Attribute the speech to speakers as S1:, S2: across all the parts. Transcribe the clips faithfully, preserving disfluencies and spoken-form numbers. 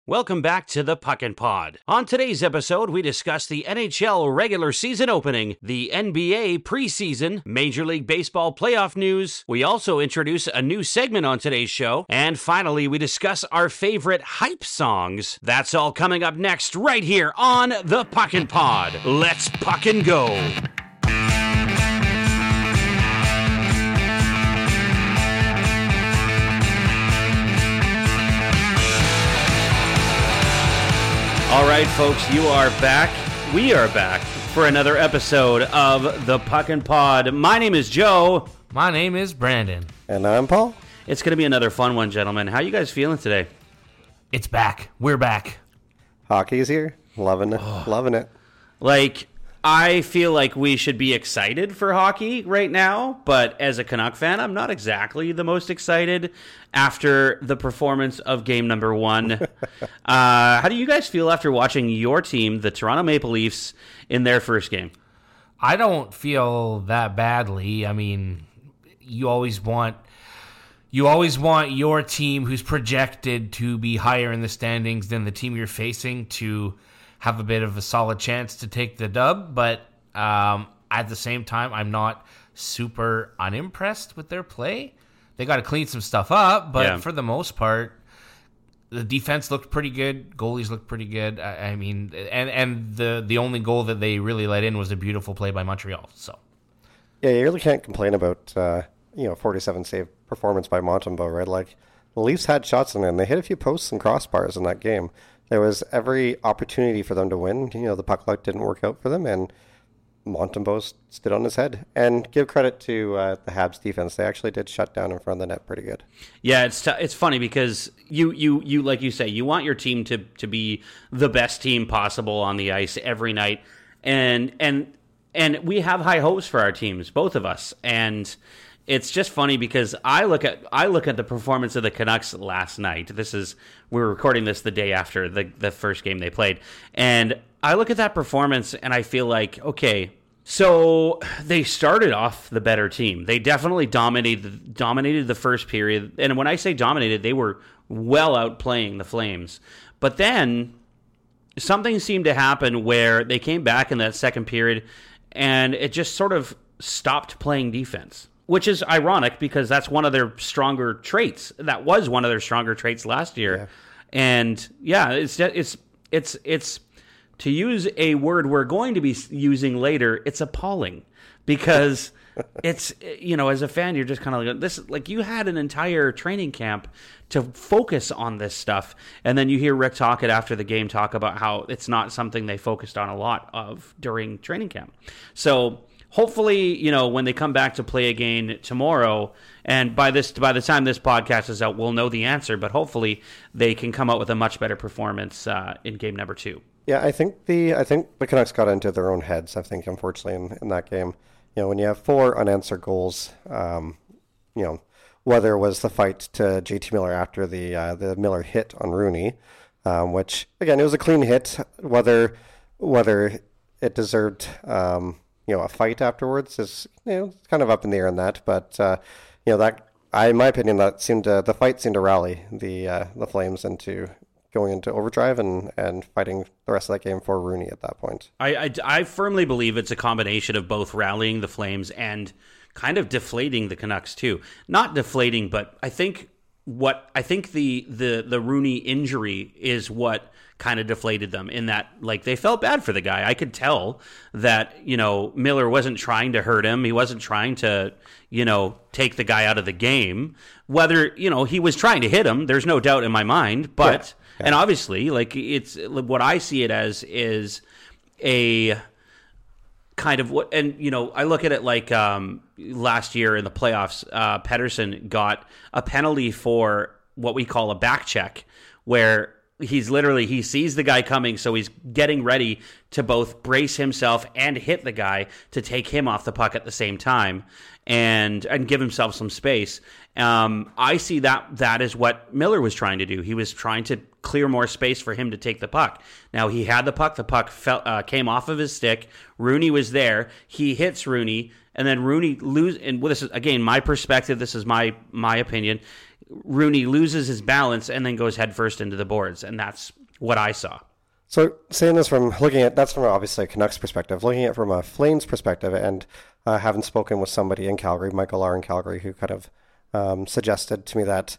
S1: Welcome back to the Puckin' Pod. On today's episode, we discuss the N H L regular season opening, the N B A preseason, Major League Baseball playoff news. We also introduce a new segment on today's show. And finally, we discuss our favorite hype songs. That's all coming up next right here on the Puckin' Pod. Let's Puckin' Go! All right, folks, you are back. We are back for another episode of the Puckin' Pod. My name is Joe.
S2: My name is Brandon.
S3: And I'm Paul.
S1: It's going to be another fun one, gentlemen. How you guys feeling today?
S2: It's back. We're back.
S3: Hockey's here. Loving it. Oh. Loving it.
S1: Like, I feel like we should be excited for hockey right now, but as a Canuck fan, I'm not exactly the most excited after the performance of game number one. uh, how do you guys feel after watching your team, the Toronto Maple Leafs, in their first game?
S2: I don't feel that badly. I mean, you always want you always want your team who's projected to be higher in the standings than the team you're facing to have a bit of a solid chance to take the dub, but um, at the same time, I'm not super unimpressed with their play. They got to clean some stuff up, but yeah. For the most part, the defense looked pretty good. Goalies looked pretty good. I, I mean, and and the the only goal that they really let in was a beautiful play by Montreal. So,
S3: yeah, you really can't complain about uh, you know forty-seven save performance by Montembeault, right? Like the Leafs had shots in them. They hit a few posts and crossbars in that game. There was every opportunity for them to win. You know, the puck luck didn't work out for them, and Montembeault stood on his head. And give credit to uh, the Habs defense; they actually did shut down in front of the net pretty good.
S1: Yeah, it's t- it's funny because you you you like you say, you want your team to to be the best team possible on the ice every night, and and and we have high hopes for our teams, both of us, and. It's just funny because I look at I look at the performance of the Canucks last night. This is we were recording this the day after the the first game they played, and I look at that performance and I feel like, okay, so they started off the better team. They definitely dominated dominated the first period, and when I say dominated, they were well outplaying the Flames. But then something seemed to happen where they came back in that second period, and it just sort of stopped playing defense. Which is ironic because that's one of their stronger traits. That was one of their stronger traits last year. Yeah. And yeah, it's it's it's it's to use a word we're going to be using later, it's appalling because it's, you know, as a fan you're just kind of like this like you had an entire training camp to focus on this stuff, and then you hear Rick Tocchet after the game talk about how it's not something they focused on a lot of during training camp. So hopefully, you know, when they come back to play again tomorrow, and by this by the time this podcast is out, we'll know the answer, but hopefully they can come out with a much better performance uh, in game number two.
S3: Yeah, I think the I think the Canucks got into their own heads, I think, unfortunately, in, in that game. You know, when you have four unanswered goals, um, you know, whether it was the fight to J T Miller after the uh, the Miller hit on Rooney, um, which, again, it was a clean hit, whether whether it deserved... Um, you know, a fight afterwards is, you know, kind of up in the air on that. But, uh, you know, that, I, in my opinion, that seemed to, the fight seemed to rally the uh, the Flames into going into overdrive and, and fighting the rest of that game for Rooney at that point.
S1: I, I, I firmly believe it's a combination of both rallying the Flames and kind of deflating the Canucks too. Not deflating, but I think what, I think the, the, the Rooney injury is what kind of deflated them in that, like, they felt bad for the guy. I could tell that, you know, Miller wasn't trying to hurt him. He wasn't trying to, you know, take the guy out of the game. Whether, you know, he was trying to hit him, there's no doubt in my mind. But, yeah, yeah. And obviously, like, it's what I see it as is a kind of what, and, you know, I look at it like um, last year in the playoffs, uh, Pettersson got a penalty for what we call a back check, where he's literally, he sees the guy coming, so he's getting ready to both brace himself and hit the guy to take him off the puck at the same time and and give himself some space. Um, I see that that is what Miller was trying to do. He was trying to clear more space for him to take the puck. Now, he had the puck. The puck fell, uh, came off of his stick. Rooney was there. He hits Rooney, and then Rooney lose. And well, this is, again, my perspective. This is my my opinion. Rooney loses his balance and then goes headfirst into the boards, and that's what I saw.
S3: So saying this from looking at, that's from obviously a Canucks perspective, looking at it from a Flames perspective, and uh, having spoken with somebody in Calgary, Michael R. in Calgary, who kind of um, suggested to me that,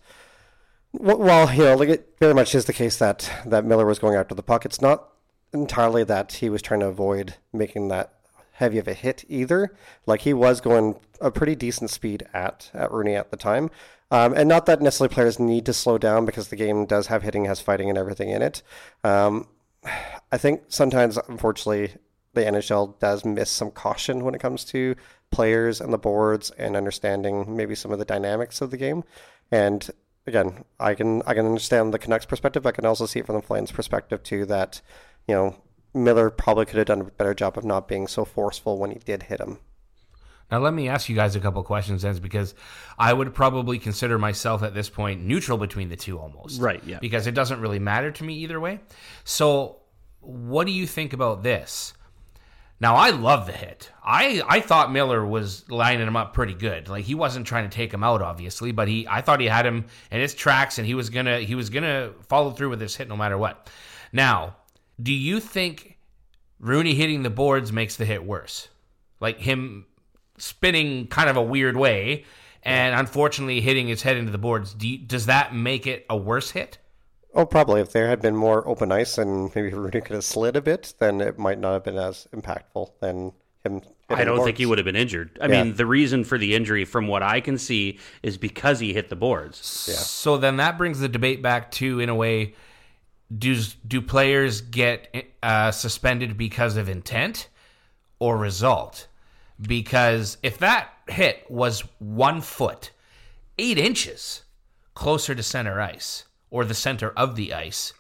S3: well, you know, like it very much is the case that, that Miller was going after the puck. It's not entirely that he was trying to avoid making that heavy of a hit either. Like, he was going a pretty decent speed at, at Rooney at the time. Um, and not that necessarily players need to slow down, because the game does have hitting, has fighting and everything in it. Um, I think sometimes, unfortunately, the N H L does miss some caution when it comes to players and the boards and understanding maybe some of the dynamics of the game. And again, I can I can understand the Canucks perspective. I can also see it from the Flames perspective too, that, you know, Miller probably could have done a better job of not being so forceful when he did hit him.
S2: Now, let me ask you guys a couple questions, then, because I would probably consider myself at this point neutral between the two almost.
S1: Right, yeah.
S2: Because it doesn't really matter to me either way. So what do you think about this? Now, I love the hit. I, I thought Miller was lining him up pretty good. Like, he wasn't trying to take him out, obviously, but he I thought he had him in his tracks, and he was gonna he was gonna follow through with this hit no matter what. Now, do you think Rooney hitting the boards makes the hit worse? Like, him spinning kind of a weird way and unfortunately hitting his head into the boards, do you, does that make it a worse hit?
S3: Oh, probably. If there had been more open ice and maybe Rooney could have slid a bit, then it might not have been as impactful than him.
S1: I don't think he would have been injured. I yeah. mean, the reason for the injury, from what I can see, is because he hit the boards.
S2: Yeah. So then that brings the debate back to, in a way, do, do players get uh, suspended because of intent or result? Because if that hit was one foot, eight inches closer to center ice, or the center of the ice,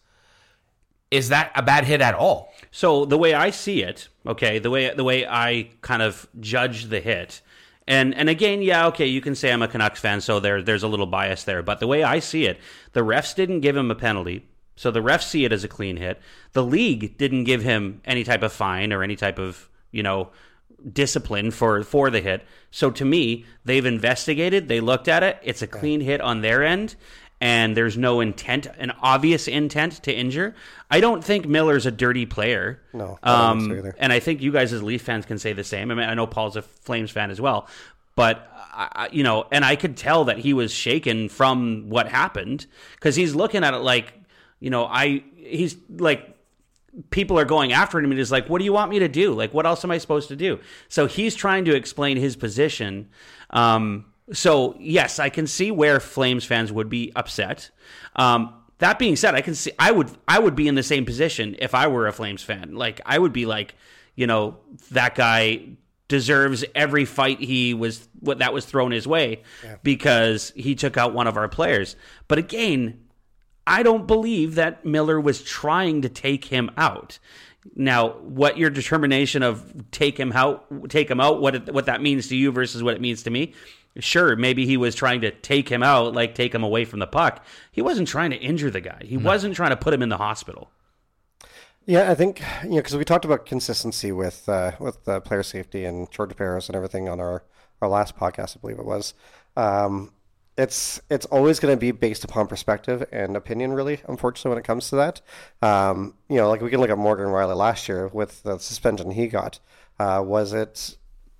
S2: is that a bad hit at all?
S1: So the way I see it, okay, the way the way I kind of judge the hit, and and again, yeah, okay, you can say I'm a Canucks fan, so there there's a little bias there, but the way I see it, the refs didn't give him a penalty, so the refs see it as a clean hit. The league didn't give him any type of fine or any type of, you know, discipline for for the hit. So to me, they've investigated, they looked at it, it's a clean hit on their end, and there's no intent, an obvious intent to injure. I don't think Miller's a dirty player.
S3: No, I don't
S1: um,
S3: think so either.
S1: And I think you guys as Leaf fans can say the same. I mean, I know Paul's a Flames fan as well, but I, you know, and I could tell that he was shaken from what happened, because he's looking at it like, you know, I he's like, people are going after him, and he's like, what do you want me to do? Like, what else am I supposed to do? So he's trying to explain his position. Um, so, yes, I can see where Flames fans would be upset. Um, that being said, I can see I would I would be in the same position if I were a Flames fan. Like, I would be like, you know, that guy deserves every fight he was what that was thrown his way, yeah, because he took out one of our players. But again, I don't believe that Miller was trying to take him out. Now, what your determination of take him out, take him out, what it, what that means to you versus what it means to me, sure, maybe he was trying to take him out, like take him away from the puck. He wasn't trying to injure the guy. He no. wasn't trying to put him in the hospital.
S3: Yeah, I think, you know, because we talked about consistency with uh, with uh, player safety and George Parros and everything on our, our last podcast, I believe it was. Um, It's it's always going to be based upon perspective and opinion, really, unfortunately, when it comes to that. Um, you know, like we can look at Morgan Rielly last year with the suspension he got. Uh, was it,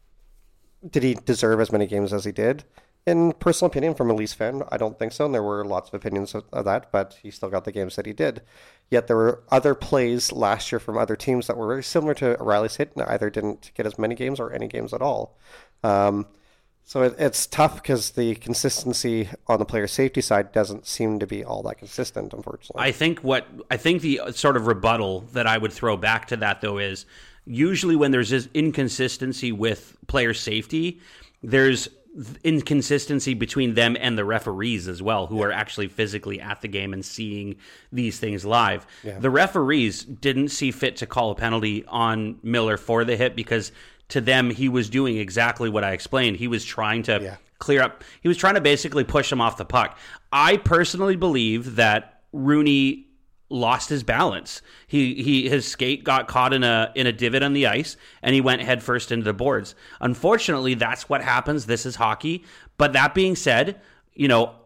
S3: did he deserve as many games as he did? In personal opinion, from a Leafs fan, I don't think so. And there were lots of opinions of, of that, but he still got the games that he did. Yet there were other plays last year from other teams that were very similar to Rielly's hit, and either didn't get as many games or any games at all. Um, So it, it's tough because the consistency on the player safety side doesn't seem to be all that consistent, unfortunately.
S1: I think what I think the sort of rebuttal that I would throw back to that, though, is usually when there's this inconsistency with player safety, there's inconsistency between them and the referees as well, who yeah. are actually physically at the game and seeing these things live. Yeah. The referees didn't see fit to call a penalty on Miller for the hit because to them, he was doing exactly what I explained. He was trying to yeah. clear up. He was trying to basically push him off the puck. I personally believe that Rooney lost his balance. He he his skate got caught in a in a divot on the ice, and he went headfirst into the boards. Unfortunately, that's what happens. This is hockey. But that being said, you know,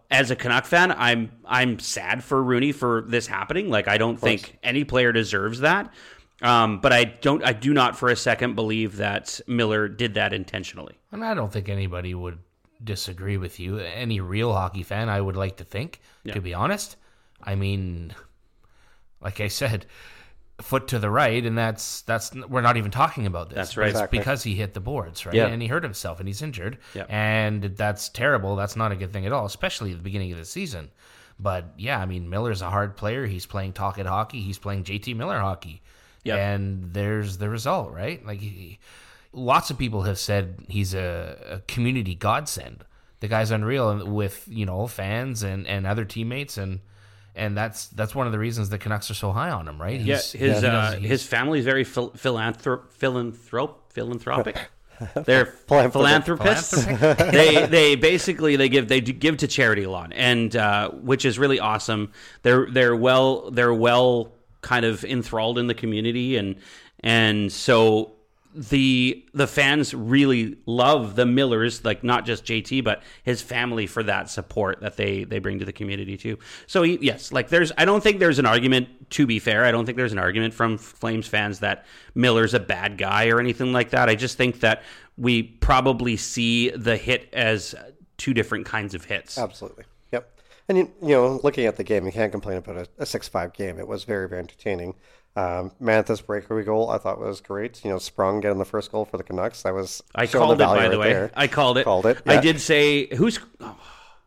S1: as a Canuck fan, I'm I'm sad for Rooney for this happening. Like, I don't think any player deserves that. Um, but I don't, I do not for a second believe that Miller did that intentionally.
S2: And I don't think anybody would disagree with you. Any real hockey fan, I would like to think, yeah. to be honest. I mean, like I said, foot to the right, and that's that's we're not even talking about this.
S1: That's right.
S2: It's
S3: Exactly.
S2: because he hit the boards, right?
S1: Yeah.
S2: And he hurt himself, and he's injured,
S1: Yeah.
S2: and that's terrible. That's not a good thing at all, especially at the beginning of the season. But yeah, I mean, Miller's a hard player. He's playing Talkit hockey. He's playing J T Miller hockey.
S1: Yep.
S2: And there's the result, right? Like, he, lots of people have said he's a, a community godsend. The guy's unreal with, you know, fans and, and other teammates, and and that's that's one of the reasons the Canucks are so high on him, right?
S1: Yeah,
S2: He's,
S1: his
S2: he
S1: uh,
S2: does- he's-
S1: his family's very phil- philanthrop- philanthrop- philanthropic. They're
S3: Philanthropic.
S1: philanthropists. they they basically they give they do give to charity a lot, and uh, which is really awesome. They're they're well they're well kind of enthralled in the community, and and so the the fans really love the Millers, like not just J T but his family, for that support that they they bring to the community too. So he, yes, like there's I don't think there's an argument, to be fair, I don't think there's an argument from Flames fans that Miller's a bad guy or anything like that. I just think that we probably see the hit as two different kinds of hits.
S3: Absolutely. Yep. And, you, you know, looking at the game, you can't complain about a, a six five game. It was very, very entertaining. Um, Mantha's breakaway goal, I thought was great. You know, Sprung getting the first goal for the Canucks. That was
S1: I
S3: showing
S1: called it,
S3: value
S1: by the
S3: right
S1: way.
S3: there.
S1: I called it.
S3: Called it,
S1: I
S3: yeah.
S1: did say, who's... Oh,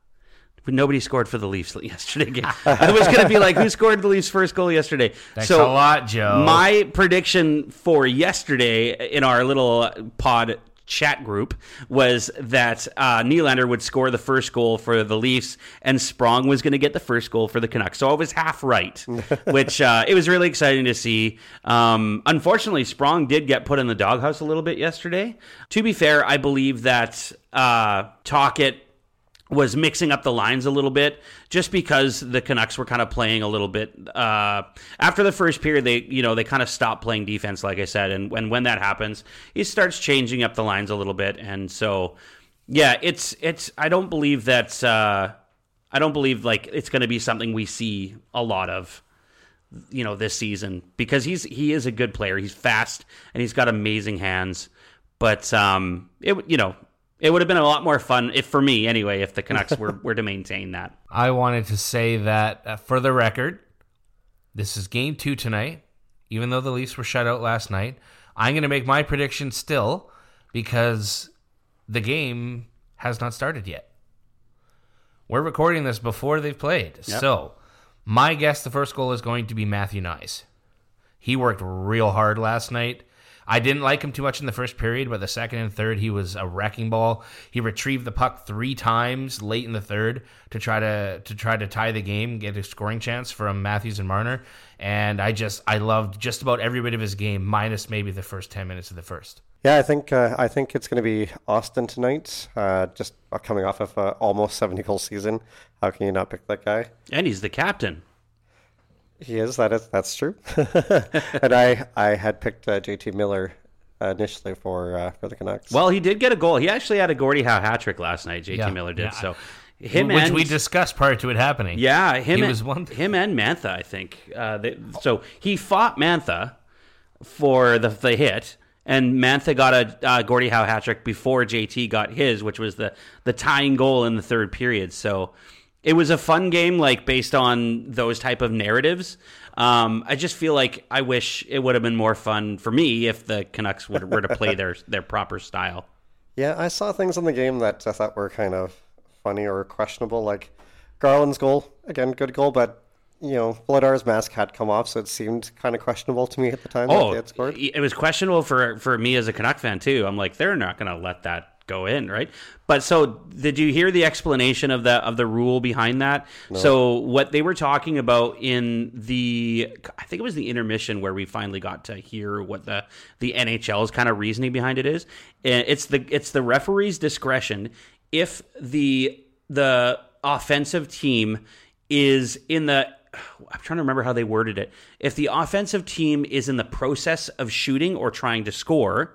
S1: nobody scored for the Leafs yesterday game. I was going to be like, who scored the Leafs' first goal yesterday?
S2: Thanks
S1: so
S2: a lot, Joe.
S1: My prediction for yesterday in our little pod chat group was that uh, Nylander would score the first goal for the Leafs, and Sprong was going to get the first goal for the Canucks. So I was half right, which uh, it was really exciting to see. Um, unfortunately, Sprong did get put in the doghouse a little bit yesterday. To be fair, I believe that uh, Talkit was mixing up the lines a little bit, just because the Canucks were kind of playing a little bit uh, after the first period. They, you know, they kind of stopped playing defense, like I said, and when when that happens, he starts changing up the lines a little bit, and so yeah, it's it's. I don't believe that. Uh, I don't believe like it's going to be something we see a lot of, you know, this season, because he's he is a good player. He's fast and he's got amazing hands, but um, it you know. It would have been a lot more fun, if for me anyway, if the Canucks were, were to maintain that.
S2: I wanted to say that, uh, for the record, this is game two tonight. Even though the Leafs were shut out last night, I'm going to make my prediction still, because the game has not started yet. We're recording this before they've played.
S1: Yep.
S2: So, my guess, the first goal is going to be Matthew Nyes. He worked real hard last night. I didn't like him too much in the first period, but the second and third, he was a wrecking ball. He retrieved the puck three times late in the third to try to to try to tie the game, get a scoring chance from Matthews and Marner. And I just I loved just about every bit of his game, minus maybe the first ten minutes of the first.
S3: Yeah, I think uh, I think it's going to be Austin tonight. Uh, just coming off of an almost seventy goal season, how can you not pick that guy?
S1: And he's the captain.
S3: He is. That is. That's true. And I, I had picked uh, J T Miller uh, initially for uh, for the Canucks.
S1: Well, he did get a goal. He actually had a Gordie Howe hat trick last night. J T
S2: Yeah,
S1: Miller did.
S2: yeah.
S1: So him
S2: Which
S1: and
S2: we discussed prior to it happening.
S1: yeah, him
S2: He
S1: and,
S2: was one-
S1: him and Mantha, I think. Uh, they, so he fought Mantha for the the hit, and Mantha got a uh, Gordie Howe hat trick before J T got his, which was the the tying goal in the third period. So it was a fun game, like based on those type of narratives. Um, I just feel like I wish it would have been more fun for me if the Canucks would, were to play their their proper style.
S3: Yeah, I saw things in the game that I thought were kind of funny or questionable, like Garland's goal. Again, good goal, but you know, Vladar's mask had come off, so it seemed kind of questionable to me at the time that
S1: Oh,
S3: they had scored.
S1: it was questionable for for me as a Canuck fan too. I'm like, they're not going to let that go in, right? But so, did you hear the explanation of the of the rule behind that? No. So what they were talking about in the, I think it was the intermission where we finally got to hear what the the N H L's kind of reasoning behind it is. It's the it's the referee's discretion if the the offensive team is in the, I'm trying to remember how they worded it. If the offensive team is in the process of shooting or trying to score,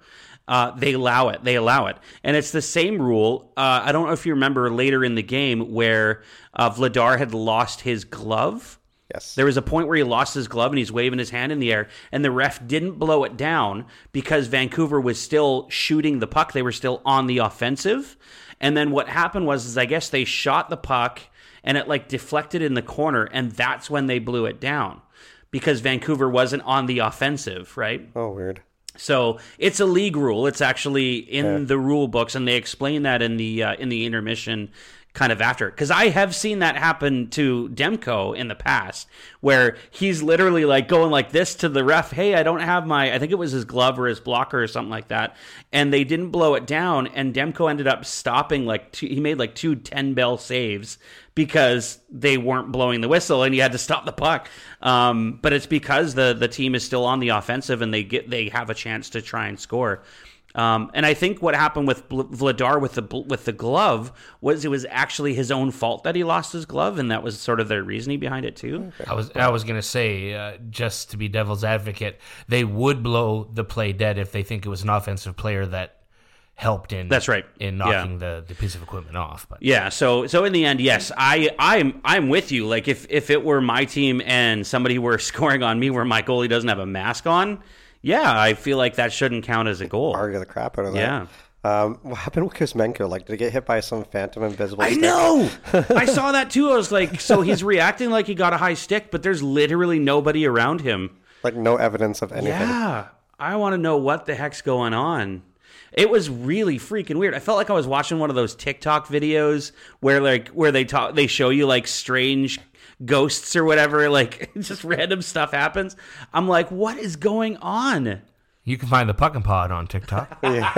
S1: uh, they allow it. They allow it. And it's the same rule. Uh, I don't know if you remember later in the game where uh, Vladar had lost his glove.
S3: Yes.
S1: There was a point where he lost his glove and he's waving his hand in the air, and the ref didn't blow it down because Vancouver was still shooting the puck. They were still on the offensive. And then what happened was, is I guess they shot the puck and it like deflected in the corner, and that's when they blew it down because Vancouver wasn't on the offensive, right?
S3: Oh, weird.
S1: So it's a league rule. It's actually in
S3: Yeah.
S1: the rule books, and they explain that in the uh, in the intermission kind of after. Because I have seen that happen to Demko in the past, where he's literally like going like this to the ref, hey, I don't have my, I think it was his glove or his blocker or something like that, and they didn't blow it down, and Demko ended up stopping like two, he made like two ten-bell saves because they weren't blowing the whistle, and he had to stop the puck. Um, but it's because the the team is still on the offensive, and they get they have a chance to try and score. Um, and I think what happened with Vladar with the with the glove was it was actually his own fault that he lost his glove, and that was sort of their reasoning behind it too.
S2: I was I was gonna say, uh, just to be devil's advocate, they would blow the play dead if they think it was an offensive player that helped in.
S1: That's right.
S2: in knocking the, the piece of equipment off. But
S1: Yeah, so so in the end, yes, I I'm I'm with you. Like if if it were my team and somebody were scoring on me where my goalie doesn't have a mask on, yeah, I feel like that shouldn't count as a goal.
S3: Argue the crap out of that.
S1: Yeah.
S3: Um, what happened with Kuzmenko? Like, did he get hit by some phantom invisible
S1: I
S3: stick?
S1: know. I saw that too. I was like, so he's reacting like he got a high stick, but there's literally nobody around him.
S3: Like, no evidence of anything.
S1: Yeah, I want to know what the heck's going on. It was really freaking weird. I felt like I was watching one of those TikTok videos where like where they talk, they show you like strange ghosts or whatever, like just random stuff happens. I'm like, what is going on?
S2: you can find the Puck and Pod on TikTok.
S1: You
S3: Maybe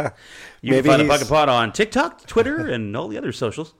S1: can find the
S3: he's-
S1: Puck and Pod on TikTok, Twitter, and all the other socials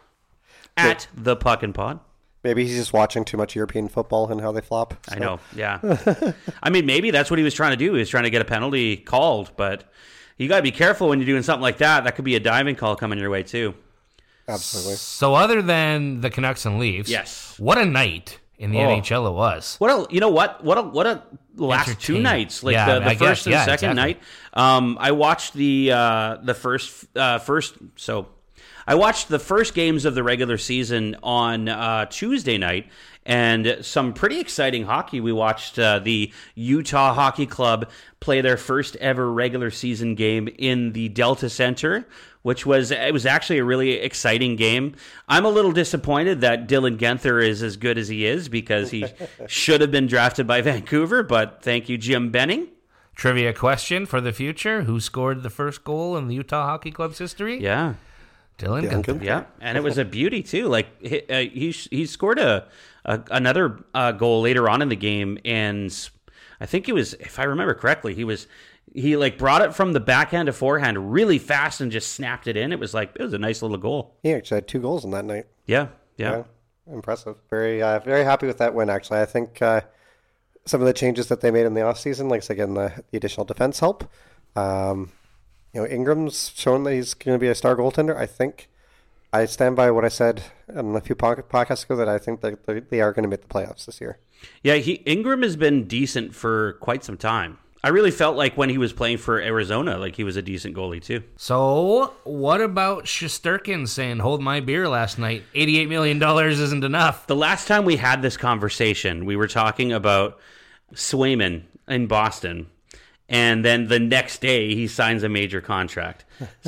S1: at the Puck and Pod.
S3: Maybe he's just watching too much European football and how they flop.
S1: I
S3: So,
S1: know, yeah. I mean, maybe that's what he was trying to do. He was trying to get a penalty called, but you got to be careful when you're doing something like that. That could be a diving call coming your way too.
S3: Absolutely.
S2: So other than the Canucks and Leafs,
S1: Yes.
S2: what a night in the
S1: Oh.
S2: N H L it was.
S1: What a, you know what? What a, what a last two
S2: Entertaining.
S1: nights, like
S2: Yeah,
S1: the,
S2: I
S1: the
S2: guess,
S1: first and
S2: yeah,
S1: second
S2: exactly.
S1: night. Um, I watched the uh, the first uh, first so I watched the first games of the regular season on uh, Tuesday night, and some pretty exciting hockey. We watched uh, the Utah Hockey Club play their first ever regular season game in the Delta Center, which was it was actually a really exciting game. I'm a little disappointed that Dylan Genther is as good as he is because he should have been drafted by Vancouver, but thank you, Jim Benning.
S2: Trivia question for the future: who scored the first goal in the Utah Hockey Club's history?
S1: Yeah.
S2: Dylan
S3: Dylan
S2: Gunther.
S3: Gunther.
S1: Yeah, and it was a beauty too. Like he uh, he, he scored a, a another uh, goal later on in the game, and I think it was, if I remember correctly, he was he like brought it from the backhand to forehand really fast and just snapped it in. It was like it was a nice little goal.
S3: He actually had two goals in that night.
S1: Yeah, yeah,
S3: Yeah, impressive. Very, uh, very happy with that win. Actually, I think uh, some of the changes that they made in the offseason, like again the, the additional defense help. Um, you know, Ingram's shown that he's going to be a star goaltender. I think I stand by what I said on a few po- podcasts ago that I think that they, they are going to make the playoffs this year.
S1: yeah. He Ingram has been decent for quite some time. I really felt like when he was playing for Arizona, like he was a decent goalie too.
S2: So what about Shesterkin saying, "Hold my beer" last night? eighty-eight million dollars isn't enough.
S1: The last time we had this conversation, we were talking about Swayman in Boston, and then the next day he signs a major contract.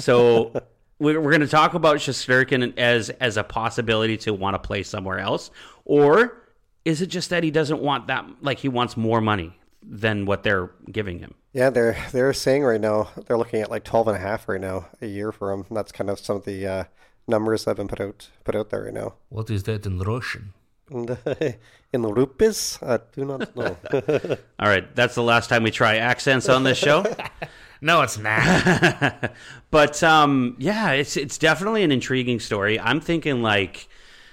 S1: So we're, we're going to talk about Shesterkin as as a possibility to want to play somewhere else, or is it just that he doesn't want that? Like he wants more money than what they're giving him.
S3: Yeah, they're they're saying right now they're looking at like twelve and a half right now a year for him. That's kind of some of the uh, numbers that have been put out put out there right now.
S2: What is that in Russian?
S3: And, uh, in rupees, I do not know.
S1: All right, that's the last time we try accents on this show.
S2: No, it's not.
S1: But um, yeah, it's it's definitely an intriguing story. I'm thinking like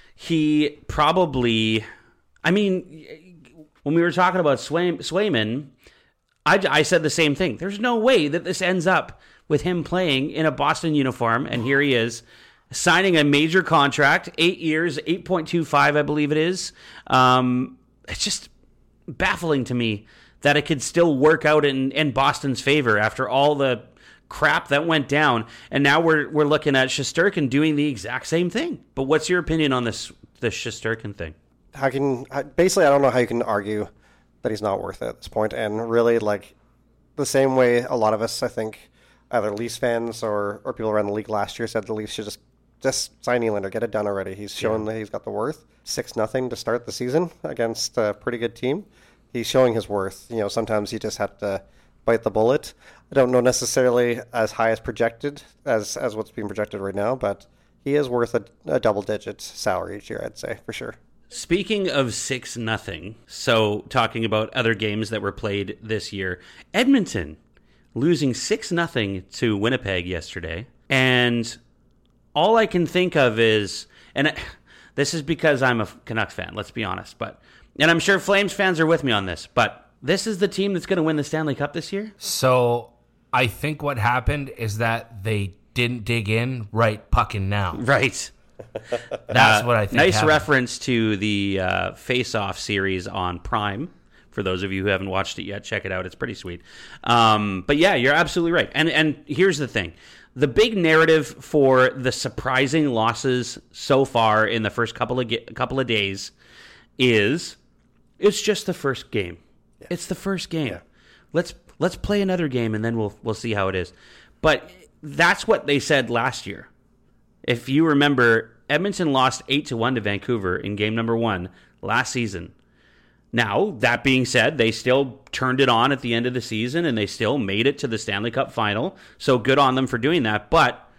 S1: he probably, I mean, when we were talking about Sway, Swayman, I, I said the same thing. There's no way that this ends up with him playing in a Boston uniform, and here he is signing a major contract, eight years, eight point two five, I believe it is. Um, it's just baffling to me that it could still work out in, in Boston's favor after all the crap that went down, and now we're we're looking at Shesterkin doing the exact same thing. But what's your opinion on this the Shesterkin thing?
S3: How can basically I don't know how you can argue that he's not worth it at this point, and really like the same way a lot of us, I think, either Leafs fans or, or people around the league last year said the Leafs should just just sign Nylander, get it done already. He's shown yeah. that he's got the worth. Six nothing to start the season against a pretty good team. He's showing his worth. You know, sometimes you just have to bite the bullet. I don't know necessarily as high as projected as as what's being projected right now, but he is worth a, a double digit salary each year, I'd say, for sure.
S1: Speaking of six nothing, so talking about other games that were played this year, Edmonton losing six nothing to Winnipeg yesterday. And all I can think of is, and this is because I'm a Canucks fan, let's be honest, but, and I'm sure Flames fans are with me on this, but this is the team that's going to win the Stanley Cup this year?
S2: So I think what happened is that they didn't dig in right fucking now.
S1: Right.
S2: That's uh, what I think
S1: Nice
S2: happened.
S1: reference to the uh, Face-Off series on Prime. For those of you who haven't watched it yet, check it out. It's pretty sweet. Um, but yeah, you're absolutely right. And and here's the thing. The big narrative for the surprising losses so far in the first couple of ge- couple of days is it's just the first game. Yeah. It's the first game. Yeah. Let's let's play another game and then we'll we'll see how it is. But that's what they said last year. If you remember, Edmonton lost eight to one to Vancouver in game number one last season. Now, that being said, they still turned it on at the end of the season and they still made it to the Stanley Cup final. So good on them for doing that. But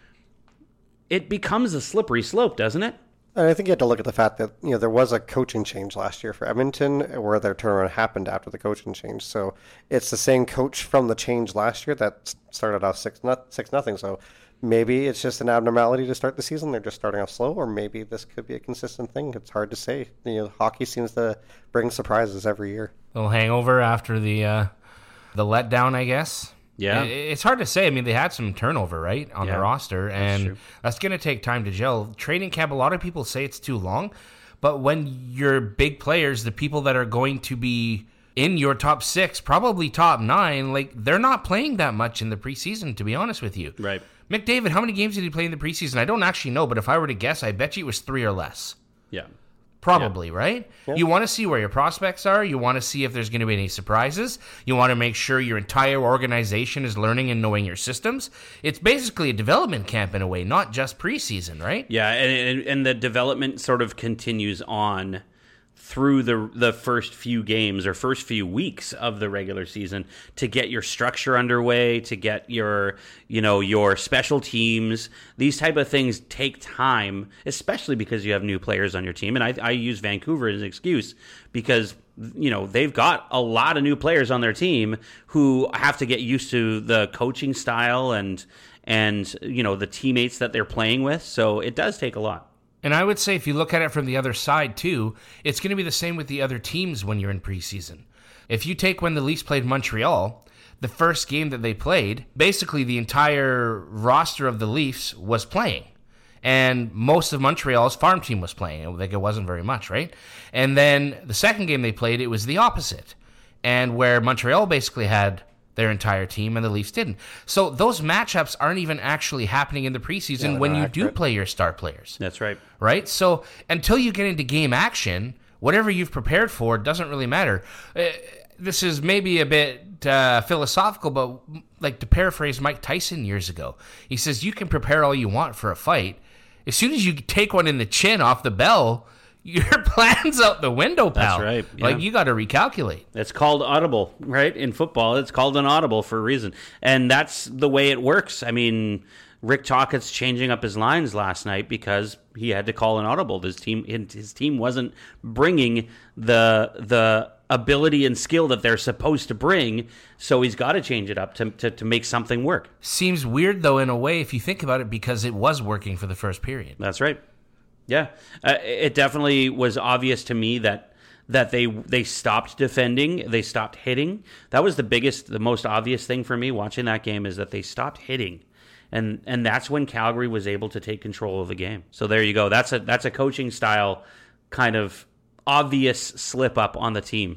S1: it becomes a slippery slope, doesn't it?
S3: And I think you have to look at the fact that, you know, there was a coaching change last year for Edmonton where their turnaround happened after the coaching change. So it's the same coach from the change last year that started off six, not, six nothing. So maybe it's just an abnormality to start the season. They're just starting off slow, or maybe this could be a consistent thing. It's hard to say. You know, hockey seems to bring surprises every year.
S2: A little hangover after the uh, the letdown, I guess.
S1: Yeah.
S2: It's hard to say. I mean, they had some turnover, right, on
S1: yeah,
S2: the roster, and
S1: that's,
S2: that's going to take time to gel. Training camp, a lot of people say it's too long, but when your big players, the people that are going to be in your top six, probably top nine, like they're not playing that much in the preseason, to be honest with you.
S1: Right.
S2: McDavid, how many games did he play in the preseason? I don't actually know, but if I were to guess, I bet you it was three or less.
S1: Yeah.
S2: Probably,
S1: yeah.
S2: right?
S3: Yeah.
S2: You want to see where your prospects are. You want to see if there's going to be any surprises. You want to make sure your entire organization is learning and knowing your systems. It's basically a development camp in a way, not just preseason, right?
S1: Yeah, and, and the development sort of continues on through the the first few games or first few weeks of the regular season to get your structure underway, to get your, you know, your special teams. These type of things take time, especially because you have new players on your team. And I, I use Vancouver as an excuse because, you know, they've got a lot of new players on their team who have to get used to the coaching style and, and you know, the teammates that they're playing with. So it does take a lot.
S2: And I would say if you look at it from the other side, too, it's going to be the same with the other teams when you're in preseason. If you take when the Leafs played Montreal, the first game that they played, basically the entire roster of the Leafs was playing. And most of Montreal's farm team was playing. Like, it wasn't very much, right? And then the second game they played, it was the opposite. And where Montreal basically had their entire team and the Leafs didn't. So those matchups aren't even actually happening in the preseason
S3: yeah,
S2: when you
S3: accurate.
S2: do play your star players.
S1: That's right.
S2: Right? So until you get into game action, whatever you've prepared for doesn't really matter. Uh, this is maybe a bit uh, philosophical, but like to paraphrase Mike Tyson years ago, he says, you can prepare all you want for a fight. As soon as you take one in the chin off the bell, your plan's out the window, pal.
S1: That's right. Yeah.
S2: Like, you got to recalculate.
S1: It's called audible, right? In football, it's called an audible for a reason. And that's the way it works. I mean, Rick Tocchet's changing up his lines last night because he had to call an audible. His team, his team wasn't bringing the the ability and skill that they're supposed to bring, so he's got to change it up to, to, to make something work.
S2: Seems weird, though, in a way, if you think about it, because it was working for the first period.
S1: That's right. Yeah, uh, it definitely was obvious to me that that they they stopped defending, they stopped hitting. That was the biggest, the most obvious thing for me watching that game, is that they stopped hitting, and and that's when Calgary was able to take control of the game. So there you go. That's a that's a coaching style kind of obvious slip up on the team.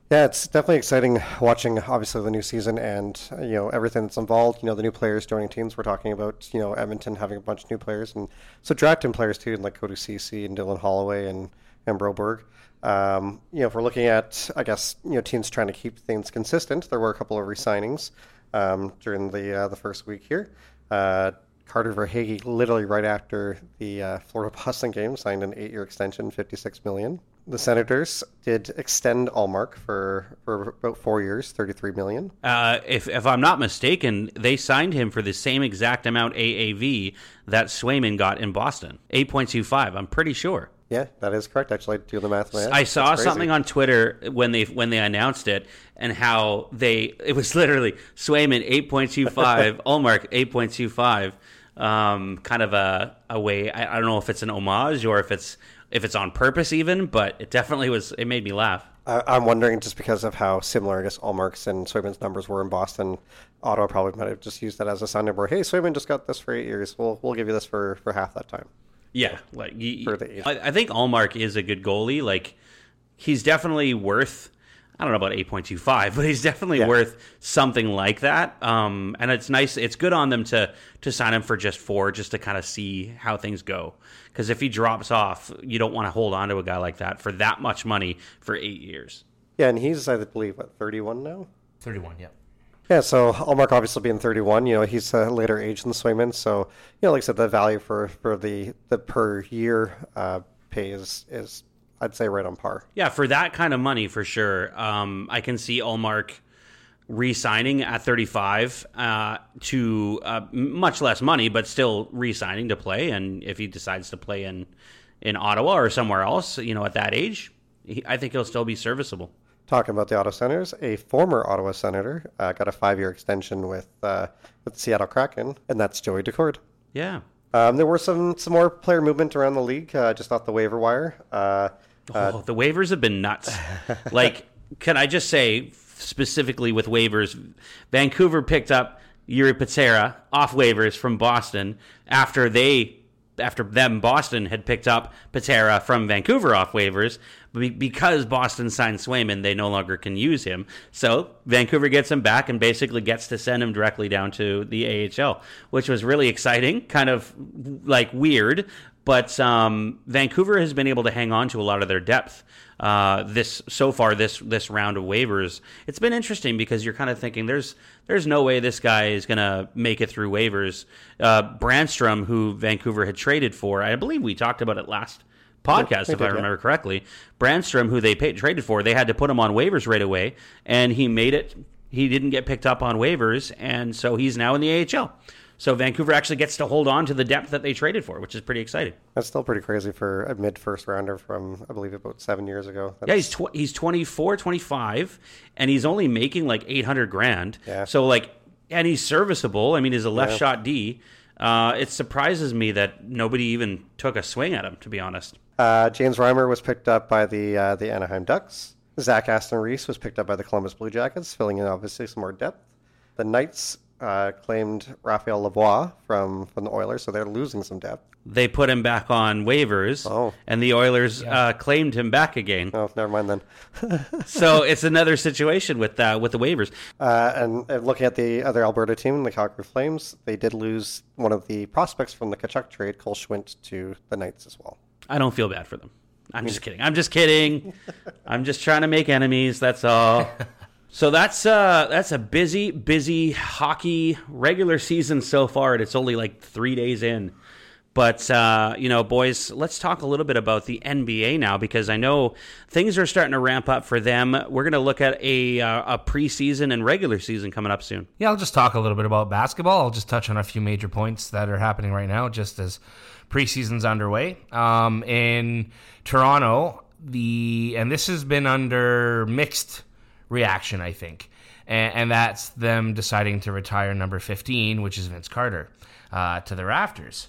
S3: Yeah, it's definitely exciting watching, obviously, the new season and, you know, everything that's involved. You know, the new players joining teams. We're talking about, you know, Edmonton having a bunch of new players, and so drafting players too, like Cody Ceci and Dylan Holloway and, and Broberg. Um, you know, if we're looking at, I guess, you know, teams trying to keep things consistent, there were a couple of re-signings um, during the uh, the first week here. Uh, Carter Verhaeghe, literally right after the uh, Florida-Boston game, signed an eight-year extension, fifty-six million dollars. The Senators did extend Allmark for, for about four years, thirty-three million
S1: Uh,
S3: dollars.
S1: if if I'm not mistaken, they signed him for the same exact amount A A V that Swayman got in Boston, eight point two five. I'm pretty sure.
S3: Yeah, that is correct. Actually, I do the math in my head.
S1: I saw
S3: That's crazy.
S1: something on Twitter when they when they announced it, and how they it was literally Swayman eight point two five, Allmark eight point two five. Um, kind of a a way. I, I don't know if it's an homage or if it's if it's on purpose even, but it definitely was. It made me laugh.
S3: I, I'm wondering, just because of how similar, I guess, Allmark's and Swayman's numbers were in Boston, Ottawa probably might have just used that as a sign where, hey, Swayman just got this for eight years. We'll we'll give you this for, for half that time.
S1: Yeah, like you,
S3: For the-
S1: I, I think Allmark is a good goalie. Like he's definitely worth. I don't know about eight point two five, but he's definitely
S3: Yeah.
S1: worth something like that. Um, and it's nice. It's good on them to to sign him for just four, just to kind of see how things go. Because if he drops off, you don't want to hold on to a guy like that for that much money for eight years.
S3: Yeah, and he's, I believe, what, thirty-one now?
S2: thirty-one, yeah.
S3: Yeah, so Allmark obviously being thirty-one, you know, he's a later age than Swayman. So, you know, like I said, the value for, for the, the per year uh, pay is, is, I'd say, right on par.
S1: Yeah, for that kind of money, for sure. Um, I can see Allmark re-signing at thirty-five uh, to uh, much less money, but still re-signing to play. And if he decides to play in, in Ottawa or somewhere else, you know, at that age, he, I think he'll still be serviceable.
S3: Talking about the Ottawa Senators, a former Ottawa Senator uh, got a five-year extension with uh, with the Seattle Kraken, and that's Joey Daccord.
S1: Yeah.
S3: Um, there were some, some more player movement around the league, uh, just off the waiver wire. Uh,
S1: Oh, the waivers have been nuts. Like, can I just say, specifically with waivers, Vancouver picked up Yuri Patera off waivers from Boston after they, after them, Boston had picked up Patera from Vancouver off waivers. Be- because Boston signed Swayman, they no longer can use him. So Vancouver gets him back and basically gets to send him directly down to the A H L, which was really exciting, kind of like weird. But um, Vancouver has been able to hang on to a lot of their depth uh, this so far this this round of waivers. It's been interesting because you're kind of thinking there's there's no way this guy is going to make it through waivers. Uh, Brandstrom, who Vancouver had traded for, I believe we talked about it last podcast,
S3: we
S1: if
S3: did,
S1: I
S3: yeah.
S1: remember correctly. Brandstrom, who they paid, traded for, they had to put him on waivers right away, and he made it. He didn't get picked up on waivers, and so he's now in the A H L. So Vancouver actually gets to hold on to the depth that they traded for, which is pretty exciting.
S3: That's still pretty crazy for a mid-first rounder from, I believe, about seven years ago. That's,
S1: Yeah, he's tw- he's twenty-four, twenty-five, and he's only making like eight hundred grand.
S3: Yeah.
S1: So like, and he's serviceable. I mean, he's a left
S3: Yeah.
S1: shot D. Uh, it surprises me that nobody even took a swing at him, to be honest.
S3: Uh, James Reimer was picked up by the uh, the Anaheim Ducks. Zach Aston Reese was picked up by the Columbus Blue Jackets, filling in obviously some more depth. The Knights uh, claimed Raphael Lavoie from, from the Oilers, so they're losing some depth.
S1: They put him back on waivers,
S3: Oh.
S1: and the Oilers
S2: Yeah.
S1: uh, claimed him back again.
S3: Oh, never mind then.
S1: So it's another situation with uh, with the waivers.
S3: Uh, and, and looking at the other Alberta team, the Calgary Flames, they did lose one of the prospects from the Kachuk trade, Cole Schwint, to the Knights as well.
S1: I don't feel bad for them. I'm just kidding. I'm just kidding. I'm just trying to make enemies. That's all. So that's uh, that's a busy, busy hockey regular season so far, and it's only like three days in. But, uh, you know, boys, let's talk a little bit about the N B A now, because I know things are starting to ramp up for them. We're going to look at a, uh, a preseason and regular season coming up soon.
S2: Yeah, I'll just talk a little bit about basketball. I'll just touch on a few major points that are happening right now, just as preseason's underway. Um, in Toronto, the and this has been under mixed reaction, I think, and, and that's them deciding to retire number fifteen, which is Vince Carter, uh, to the rafters.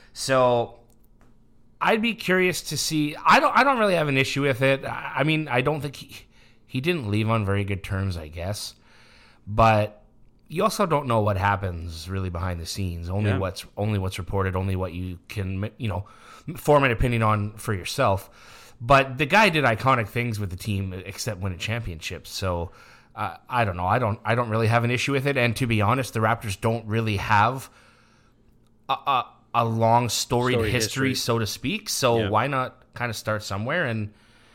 S2: So I'd be curious to see. I don't. I don't really have an issue with it. I mean, I don't think he he didn't leave on very good terms, I guess. But you also don't know what happens really behind the scenes. Only
S1: Yeah.
S2: what's only what's reported. Only what you can you know form an opinion on for yourself. But the guy did iconic things with the team, except win a championship. So uh, I don't know. I don't. I don't really have an issue with it. And to be honest, the Raptors don't really have a, a, a long storied
S1: Story
S2: history,
S1: history.
S2: so to speak. So
S1: Yeah.
S2: why not kind of start somewhere and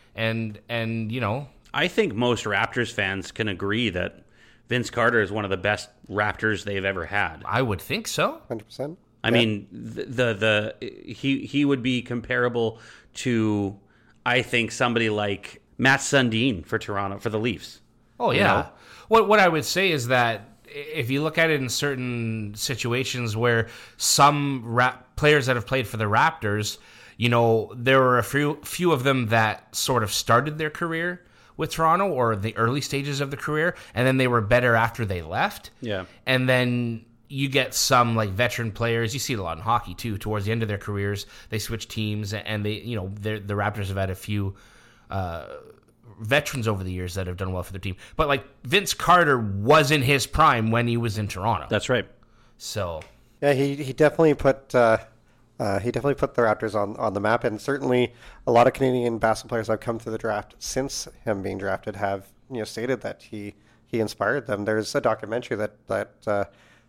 S2: and and you know.
S1: I think most Raptors fans can agree that Vince Carter is one of the best Raptors they've ever had.
S2: I would think so.
S3: one hundred percent.
S1: I mean, the, the the he he would be comparable to, I think, somebody like Matt Sundin for Toronto for the Leafs.
S2: Oh
S1: You
S2: yeah.
S1: know?
S2: What what I would say is that if you look at it in certain situations where some rap players that have played for the Raptors, you know, there were a few few of them that sort of started their career with Toronto or the early stages of the career, and then they were better after they left.
S1: Yeah.
S2: And then you get some like veteran players. You see it a lot in hockey too. Towards the end of their careers, they switch teams, and they, you know, the Raptors have had a few uh, veterans over the years that have done well for their team. But like Vince Carter was in his prime when he was in Toronto.
S1: That's right.
S2: So
S3: Yeah, he he definitely put uh, uh, he definitely put the Raptors on, on the map, and certainly a lot of Canadian basketball players that have come through the draft since him being drafted have you know stated that he he inspired them. There's a documentary that that uh,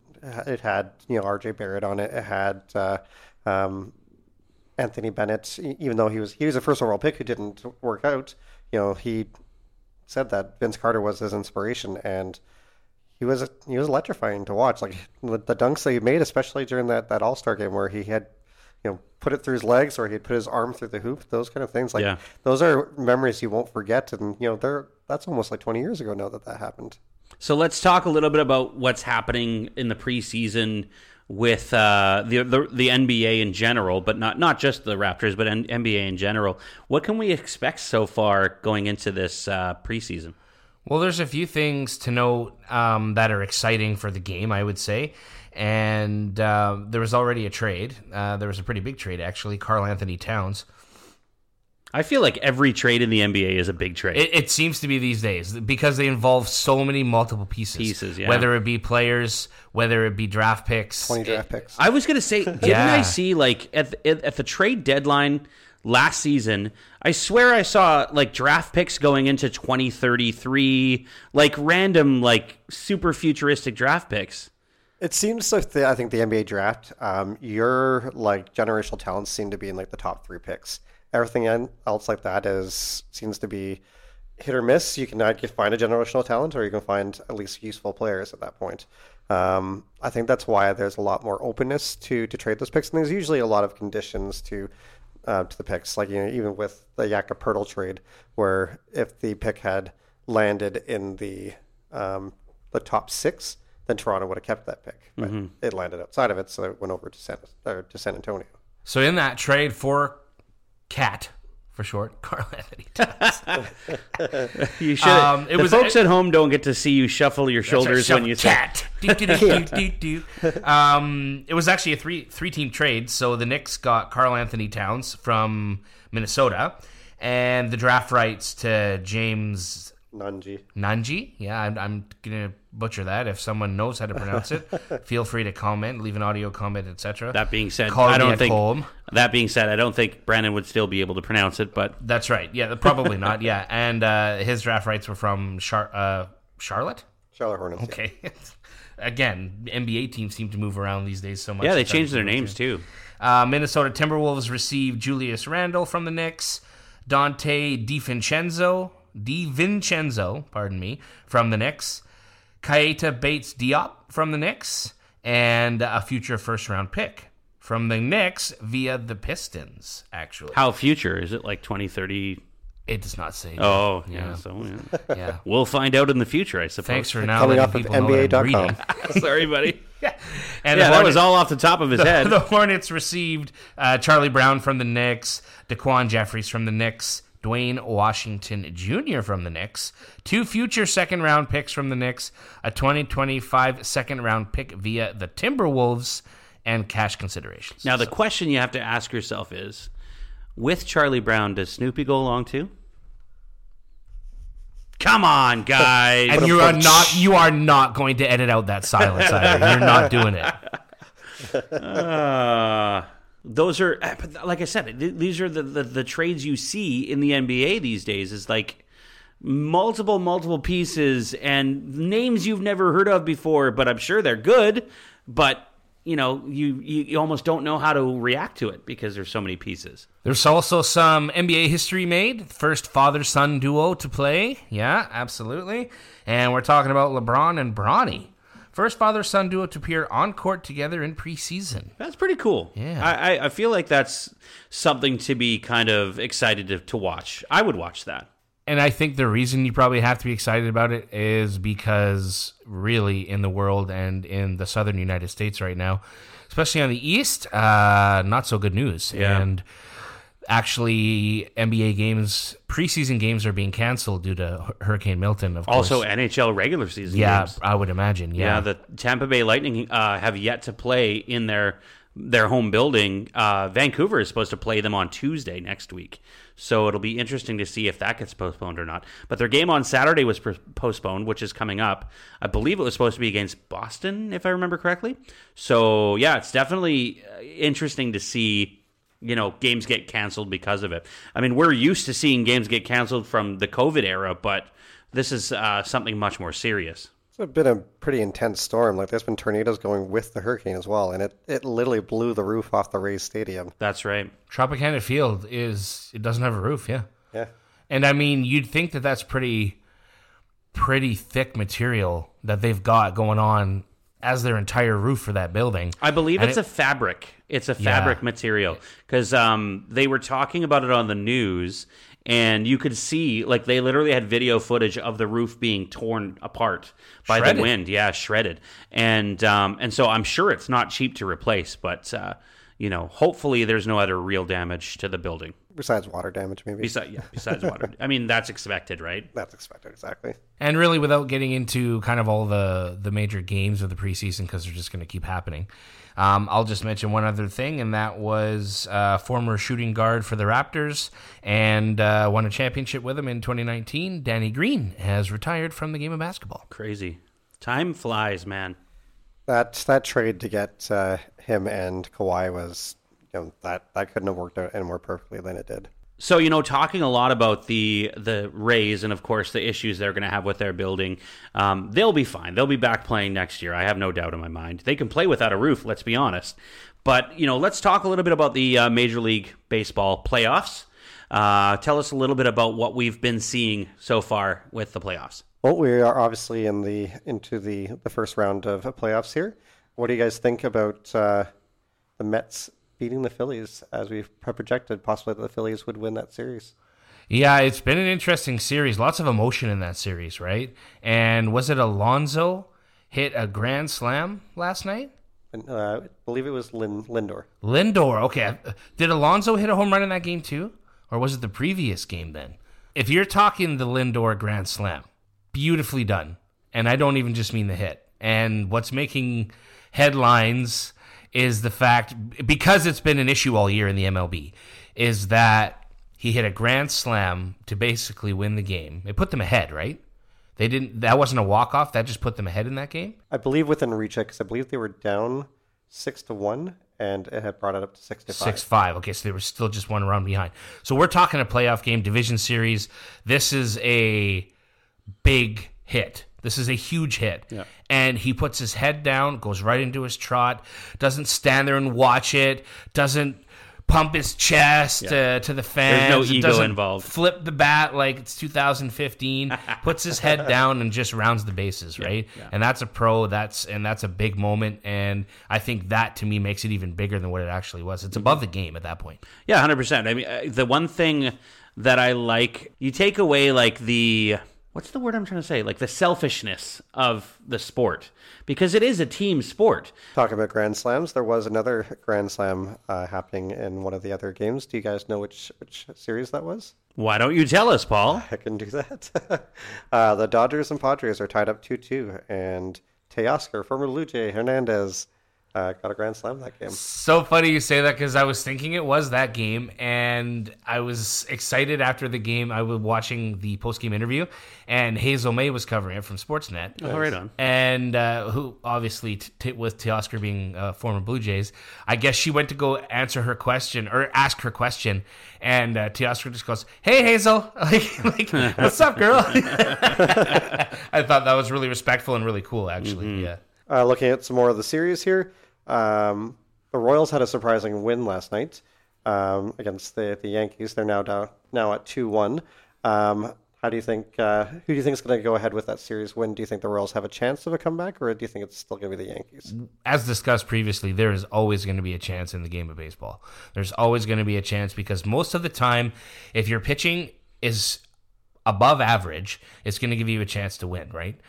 S3: it had you know R J Barrett on it. It had uh, um, Anthony Bennett, e- even though he was he was a first overall pick who didn't work out. You know, he said that Vince Carter was his inspiration, and he was he was electrifying to watch. Like the, the dunks that he made, especially during that, that All Star game where he had, you know, put it through his legs or he'd put his arm through the hoop. Those kind of things, like
S1: Yeah.
S3: those are memories you won't forget. And you know, they're that's almost like twenty years ago now that that happened.
S1: So let's talk a little bit about what's happening in the preseason with uh, the, the the N B A in general, but not not just the Raptors, but N- NBA in general. What can we expect so far going into this uh, preseason?
S2: well, there's a few things to note um, that are exciting for the game, I would say. And uh, there was already a trade. Uh, there was a pretty big trade, actually. Karl Anthony Towns.
S1: I feel like every trade in the N B A is a big trade.
S2: It, it seems to be these days because they involve so many multiple pieces.
S1: Pieces, yeah.
S2: Whether it be players, whether it be draft picks.
S3: Twenty draft picks.
S1: I was gonna say, didn't
S2: Yeah.
S1: I see like at the, at the trade deadline last season? I swear I saw like draft picks going into twenty thirty-three, like random, like super futuristic draft picks.
S3: It seems like the, I think the N B A draft, um, your like generational talents seem to be in like the top three picks. Everything else like that is seems to be hit or miss. You can either find a generational talent, or you can find at least useful players at that point. Um, I think that's why there's a lot more openness to to trade those picks, and there's usually a lot of conditions to uh, to the picks. Like you know, even with the Jakob Poeltl trade, where if the pick had landed in the um, the top six, then Toronto would have kept that pick. But
S1: Mm-hmm.
S3: it landed outside of it, so it went over to San or to San Antonio.
S2: So in that trade for Cat, for short, Karl Anthony Towns.
S1: You should.
S2: Um, it
S1: the
S2: was-
S1: folks at home don't get to see you shuffle your shoulders when you say.
S2: Cat. Do, do, do, do, do, do. Um, it was actually a three three team trade. So the Knicks got Karl Anthony Towns from Minnesota, and the draft rights to James
S3: Nunji.
S2: Nunji. Yeah, I'm, I'm gonna butcher that. If someone knows how to pronounce it, feel free to comment, leave an audio comment, et cetera.
S1: That being said,
S2: Call
S1: I
S2: me
S1: don't
S2: at
S1: think.
S2: home.
S1: That being said, I don't think Brandon would still be able to pronounce it, but
S2: That's right. Yeah, probably not. Yeah, and uh, his draft rights were from Char- uh, Charlotte.
S3: Charlotte Hornets. yeah.
S2: Okay. Again, N B A teams seem to move around these days so much.
S1: yeah, they
S2: It's
S1: changed their
S2: hard to
S1: names too.
S2: Uh, Minnesota Timberwolves received Julius Randle from the Knicks, Dante DiVincenzo, DiVincenzo, pardon me, from the Knicks, Keita Bates Diop from the Knicks, and a future first-round pick from the Knicks via the Pistons, actually.
S1: How future is it? Like twenty thirty?
S2: It does not say.
S1: Oh, yeah.
S2: Yeah.
S1: So yeah.
S2: Yeah.
S1: We'll find out in the future, I suppose.
S2: Thanks for now
S3: Coming
S2: letting
S3: off of
S2: people know
S3: N B A
S2: that I'm
S3: dot com.
S2: reading.
S1: Sorry, buddy.
S2: Yeah, and
S1: Yeah,
S2: the
S1: that was
S2: Hornets-
S1: all off the top of his head.
S2: The Hornets received uh, Charlie Brown from the Knicks, Daquan Jeffries from the Knicks, Dwayne Washington Junior from the Knicks, two future second-round picks from the Knicks, a twenty twenty-five second-round pick via the Timberwolves, and cash considerations.
S1: Now, the question you have to ask yourself is, with Charlie Brown, does Snoopy go along too? Come on, guys.
S2: and you are not you are not going to edit out that silence either. You're not doing it.
S1: Uh, those are, like I said, these are the, the, the trades you see in the N B A these days. Is like multiple, multiple pieces and names you've never heard of before, but I'm sure they're good. But, you know, you, you, you almost don't know how to react to it because there's so many pieces.
S2: There's also some N B A history made. First father-son duo to play. Yeah, absolutely. And we're talking about LeBron and Bronny. First father-son duo to appear on court together in preseason.
S1: That's pretty cool.
S2: Yeah.
S1: I, I, I feel like that's something to be kind of excited to, to watch. I would watch that.
S2: And I think the reason you probably have to be excited about it is because really in the world and in the southern United States right now, especially on the East, uh, not so good news.
S1: Yeah.
S2: And actually, N B A games, preseason games are being canceled due to Hurricane Milton, of
S1: Also,
S2: course.
S1: N H L regular season
S2: Yeah,
S1: games.
S2: I would imagine. Yeah.
S1: Yeah, the Tampa Bay Lightning uh, have yet to play in their their home building. Uh, Vancouver is supposed to play them on Tuesday next week. So it'll be interesting to see if that gets postponed or not. But their game on Saturday was pr- postponed, which is coming up. I believe it was supposed to be against Boston, if I remember correctly. So, yeah, it's definitely interesting to see, you know, games get canceled because of it. I mean, we're used to seeing games get canceled from the COVID era, but this is uh, something much more serious.
S3: It's been a pretty intense storm. Like, there's been tornadoes going with the hurricane as well, and it, it literally blew the roof off the Rays Stadium.
S1: That's right.
S2: Tropicana Field is, it doesn't have a roof, yeah.
S3: Yeah.
S2: And I mean, you'd think that that's pretty, pretty thick material that they've got going on as their entire roof for that building.
S1: I believe
S2: And
S1: it's
S2: it-
S1: a fabric. It's a fabric
S2: Yeah.
S1: material because um, they were talking about it on the news, and you could see, like, they literally had video footage of the roof being torn apart by
S2: Shredded.
S1: the wind. Yeah, shredded. And um, and so I'm sure it's not cheap to replace, but uh, you know, hopefully there's no other real damage to the building.
S3: Besides water damage, maybe.
S1: Besides, yeah, besides water. I mean, that's expected, right?
S3: That's expected, exactly.
S2: And really, without getting into kind of all the, the major games of the preseason, because they're just going to keep happening, um, I'll just mention one other thing, and that was uh, former shooting guard for the Raptors and uh, won a championship with them in twenty nineteen. Danny Green has retired from the game of basketball.
S1: Crazy. Time flies, man.
S3: That that trade to get uh, him and Kawhi was, you know, that, that couldn't have worked out any more perfectly than it did.
S1: So, you know, talking a lot about the the Rays and, of course, the issues they're going to have with their building, um, they'll be fine. They'll be back playing next year. I have no doubt in my mind. They can play without a roof, let's be honest. But, you know, let's talk a little bit about the uh, Major League Baseball playoffs. Uh, tell us a little bit about what we've been seeing so far with the playoffs.
S3: Well, we are obviously in the into the, the first round of playoffs here. What do you guys think about uh, the Mets beating the Phillies, as we've projected possibly that the Phillies would win that series?
S2: Yeah, it's been an interesting series. Lots of emotion in that series, right? And was it Alonso hit a grand slam last night?
S3: And, uh, I believe it was Lin- Lindor.
S2: Lindor, okay. Did Alonso hit a home run in that game too? Or was it the previous game then? If you're talking the Lindor grand slam, beautifully done. And I don't even just mean the hit. And what's making headlines is the fact, because it's been an issue all year in the M L B, is that he hit a grand slam to basically win the game. It put them ahead, right? They didn't. That wasn't a walk-off. That just put them ahead in that game?
S3: I believe within reach, because I believe they were down six to one, and it had brought it up to six to five.
S2: Six five. Okay, so they were still just one run behind. So we're talking a playoff game, division series. This is a big hit. This is a huge hit.
S1: Yeah.
S2: And he puts his head down, goes right into his trot, doesn't stand there and watch it, doesn't pump his chest
S1: Yeah.
S2: uh, to the fans.
S1: There's no
S2: It
S1: ego
S2: doesn't
S1: involved.
S2: Flip the bat like it's two thousand fifteen. Puts his head down and just rounds the bases, right?
S1: yeah.
S2: And that's a pro. That's and that's a big moment. And I think that to me makes it even bigger than what it actually was. It's above the game at that point.
S1: Yeah, one hundred percent. I mean, uh, the one thing that I like, you take away like the, what's the word I'm trying to say? Like the selfishness of the sport, because it is a team sport.
S3: Talking about Grand Slams, there was another Grand Slam uh, happening in one of the other games. Do you guys know which, which series that was?
S1: Why don't you tell us, Paul?
S3: I can do that. uh, the Dodgers and Padres are tied up two two, and Teoscar, former Blue Jay Hernandez, uh, got a grand slam that game.
S2: So funny you say that because I was thinking it was that game, and I was excited after the game. I was watching the post-game interview, and Hazel May was covering it from Sportsnet.
S1: Oh, right on.
S2: And uh, who obviously, t- t- with Teoscar being a former Blue Jays, I guess she went to go answer her question or ask her question, and uh, Teoscar just goes, "Hey, Hazel, like, like what's up, girl?" I thought that was really respectful and really cool, actually. Mm-hmm. Yeah.
S3: Uh, looking at some more of the series here, um, the Royals had a surprising win last night um, against the, the Yankees. They're now down, now at two one. Um, how do you think? Uh, who do you think is going to go ahead with that series win? Do you think the Royals have a chance of a comeback, or do you think it's still going to be the Yankees?
S2: As discussed previously, there is always going to be a chance in the game of baseball. There's always going to be a chance because most of the time, if your pitching is above average, it's going to give you a chance to win, right?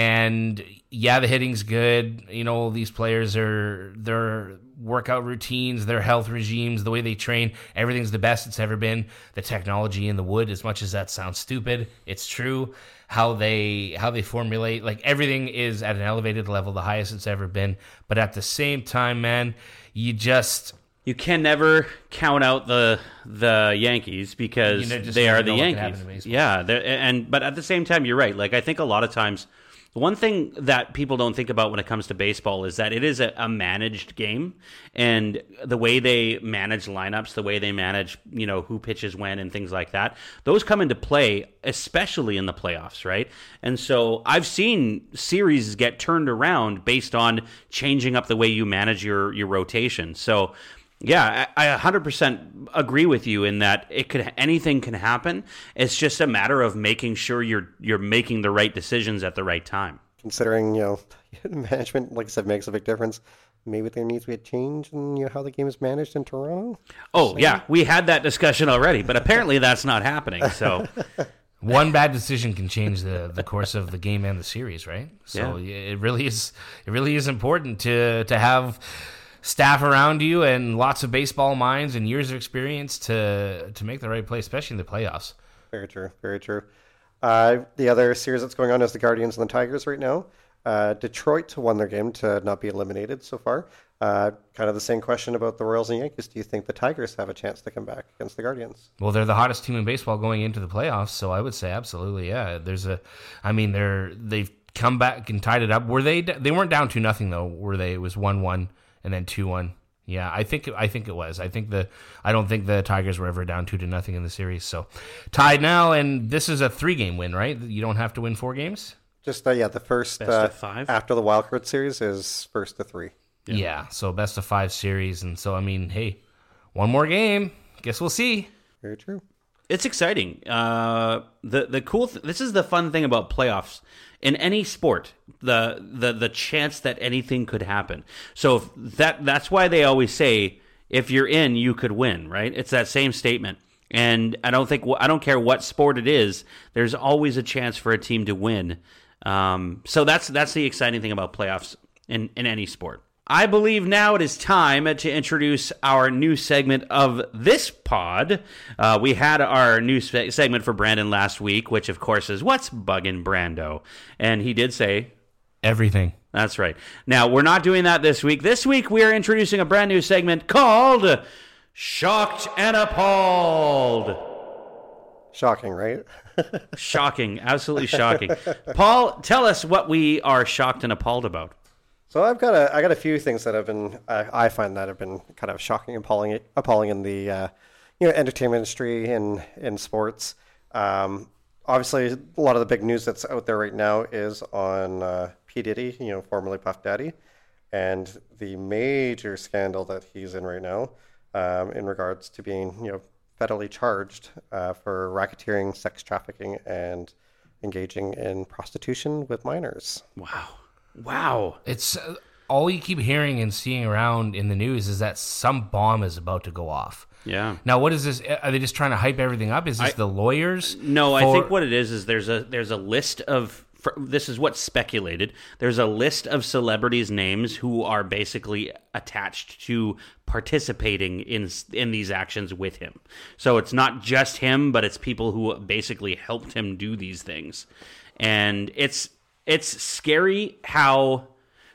S2: And yeah, the hitting's good. You know, these players are, their workout routines, their health regimes, the way they train, everything's the best it's ever been. The technology in the wood, as much as that sounds stupid, it's true. How they how they formulate, like everything is at an elevated level, the highest it's ever been. But at the same time, man, you just...
S1: You can never count out the the Yankees because
S2: You know, just
S1: they
S2: never
S1: are the
S2: know what can happen
S1: Yankees.
S2: in baseball.
S1: Yeah, they're- and but at the same time, you're right. Like I think a lot of times, one thing that people don't think about when it comes to baseball is that it is a, a managed game, and the way they manage lineups, the way they manage, you know, who pitches when and things like that, those come into play, especially in the playoffs, right? And so I've seen series get turned around based on changing up the way you manage your your rotation. So. Yeah, I I one hundred percent agree with you in that it could anything can happen. It's just a matter of making sure you're you're making the right decisions at the right time.
S3: Considering, you know, management, like I said, makes a big difference. Maybe there needs to be a change in, you know, how the game is managed in Toronto.
S1: Oh,
S3: so.
S1: yeah, we had that discussion already, but apparently that's not happening. So
S2: one bad decision can change the, the course of the game and the series, right? So
S1: Yeah.
S2: it really is it really is important to to have staff around you and lots of baseball minds and years of experience to to make the right play, especially in the playoffs.
S3: Very true, very true. Uh, the other series that's going on is the Guardians and the Tigers right now. Uh, Detroit won their game to not be eliminated so far. Uh, kind of the same question about the Royals and Yankees. Do you think the Tigers have a chance to come back against the Guardians?
S2: Well, they're the hottest team in baseball going into the playoffs, so I would say absolutely, yeah. There's a, I mean, they're they've come back and tied it up. Were they? They weren't down two nothing though, were they? It was one one. And then two one. Yeah, I think I think it was. I think the I don't think the Tigers were ever down two to nothing in the series. So tied now, and this is a three game win, right? You don't have to win four games.
S3: Just uh, yeah, the first
S1: Best
S3: uh,
S1: of five?
S3: after the wild card series is first to three.
S2: Yeah. yeah, so best of five series, and so I mean, hey, one more game. Guess we'll see.
S3: Very true.
S1: it's exciting. Uh, the the cool th- this is the fun thing about playoffs in any sport. The the the chance that anything could happen. So if that that's why they always say if you're in, you could win. Right? It's that same statement. And I don't think I don't care what sport it is. There's always a chance for a team to win. Um, so that's that's the exciting thing about playoffs in, in any sport. I believe now it is time to introduce our new segment of this pod. Uh, we had our new spe- segment for Brandon last week, which of course is What's Buggin' Brando? And he did say
S2: everything.
S1: That's right. Now, we're not doing that this week. This week we are introducing a brand new segment called Shocked and Appalled.
S3: Shocking, right?
S1: Shocking. Absolutely shocking. Paul, tell us what we are shocked and appalled about.
S3: So I've got a I got a few things that have been I, I find that have been kind of shocking and appalling appalling in the uh, you know entertainment industry and in sports. Um, obviously, a lot of the big news that's out there right now is on uh, P Diddy, you know, formerly Puff Daddy, and the major scandal that he's in right now um, in regards to being you know federally charged uh, for racketeering, sex trafficking, and engaging in prostitution with minors.
S1: Wow. Wow.
S2: It's uh, all you keep hearing and seeing around in the news is that some bomb is about to go off.
S1: Yeah.
S2: Now, what is this? Are they just trying to hype everything up? Is this
S1: I,
S2: the lawyers?
S1: No,
S2: for...
S1: I think what it is is there's a there's a list of for, this is what's speculated. There's a list of celebrities' names who are basically attached to participating in in these actions with him. So it's not just him, but it's people who basically helped him do these things. And it's It's scary how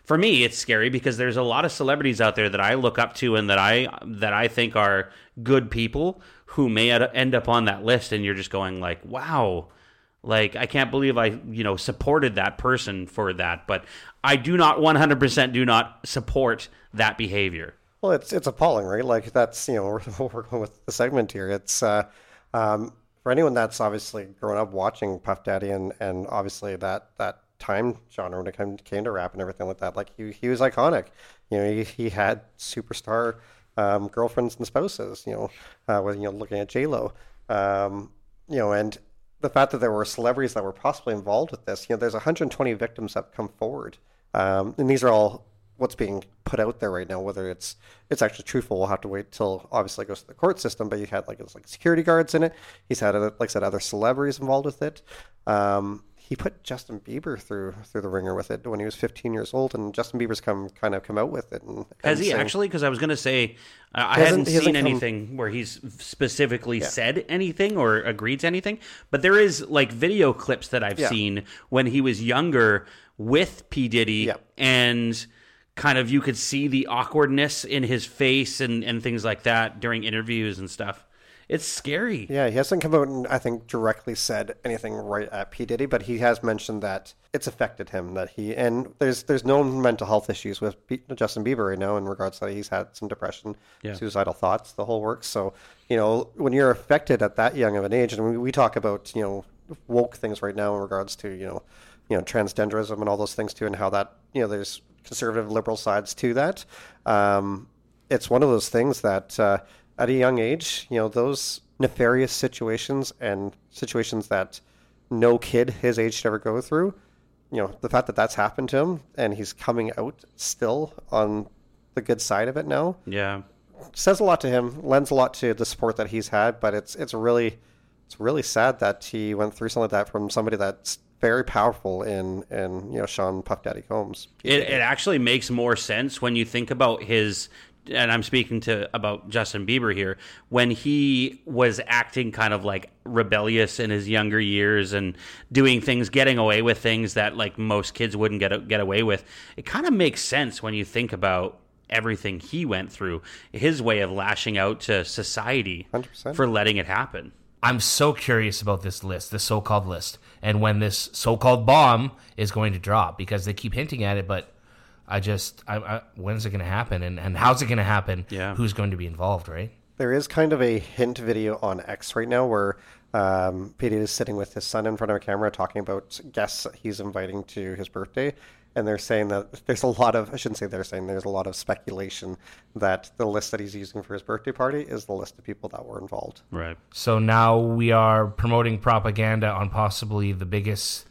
S1: for me, it's scary because there's a lot of celebrities out there that I look up to and that I that I think are good people who may end up on that list, and you're just going like, wow, like I can't believe I you know supported that person for that, but I do not one hundred percent do not support that behavior.
S3: Well, it's it's appalling, right? Like that's you know we're, we're going with the segment here. It's uh, um, for anyone that's obviously grown up watching Puff Daddy and and obviously that that. time genre when it came, came to rap and everything like that. Like he he was iconic. You know, he, he had superstar um, girlfriends and spouses. You know, uh, with you know looking at J Lo. Um, you know, and the fact that there were celebrities that were possibly involved with this. You know, there's one hundred twenty victims that come forward, um, and these are all what's being put out there right now. Whether it's it's actually truthful, we'll have to wait till obviously it goes to the court system. But you had like it was like security guards in it. He's had like I said other celebrities involved with it. Um, He put Justin Bieber through through the ringer with it when he was fifteen years old, and Justin Bieber's come kind of come out with it. And, and
S1: Has he
S3: saying,
S1: actually? Because I was going to say uh, I
S3: He hasn't-
S1: hadn't
S3: he hasn't
S1: seen
S3: come-
S1: anything where he's specifically
S3: Yeah.
S1: said anything or agreed to anything. But there is like video clips that I've
S3: Yeah.
S1: seen when he was younger with P. Diddy,
S3: Yeah.
S1: and kind of you could see the awkwardness in his face and, and things like that during interviews and stuff. It's scary.
S3: Yeah, he hasn't come out and I think directly said anything right at P. Diddy, but he has mentioned that it's affected him. That he and there's there's no mental health issues with B, Justin Bieber right now in regards to that. He's had some depression,
S1: Yeah.
S3: suicidal thoughts, the whole works. So you know when you're affected at that young of an age, and we, we talk about you know woke things right now in regards to you know you know transgenderism and all those things too, and how that you know there's conservative liberal sides to that. Um, it's one of those things that. Uh, At a young age, you know, those nefarious situations and situations that no kid his age should ever go through, you know, the fact that that's happened to him and he's coming out still on the good side of it now
S1: Yeah.
S3: says a lot to him, lends a lot to the support that he's had, but it's it's really it's really sad that he went through something like that from somebody that's very powerful in, in you know, Sean Puff Daddy Combs.
S1: It, it actually makes more sense when you think about his, and I'm speaking to about Justin Bieber here, when he was acting kind of like rebellious in his younger years and doing things, getting away with things that like most kids wouldn't get get away with. It kind of makes sense when you think about everything he went through, his way of lashing out to society
S3: one hundred percent.
S1: for letting it happen.
S2: I'm so curious about this list, this so-called list, and when this so-called bomb is going to drop, because they keep hinting at it, but I just, I, I, when's it going to happen, and, and how's it going to happen?
S1: Yeah.
S2: Who's going to be involved, right?
S3: There is kind of a hint video on X right now where um, P. Diddy is sitting with his son in front of a camera talking about guests that he's inviting to his birthday. And they're saying that there's a lot of, I shouldn't say they're saying, there's a lot of speculation that the list that he's using for his birthday party is the list of people that were involved.
S1: Right.
S2: So now we are promoting propaganda on possibly the biggest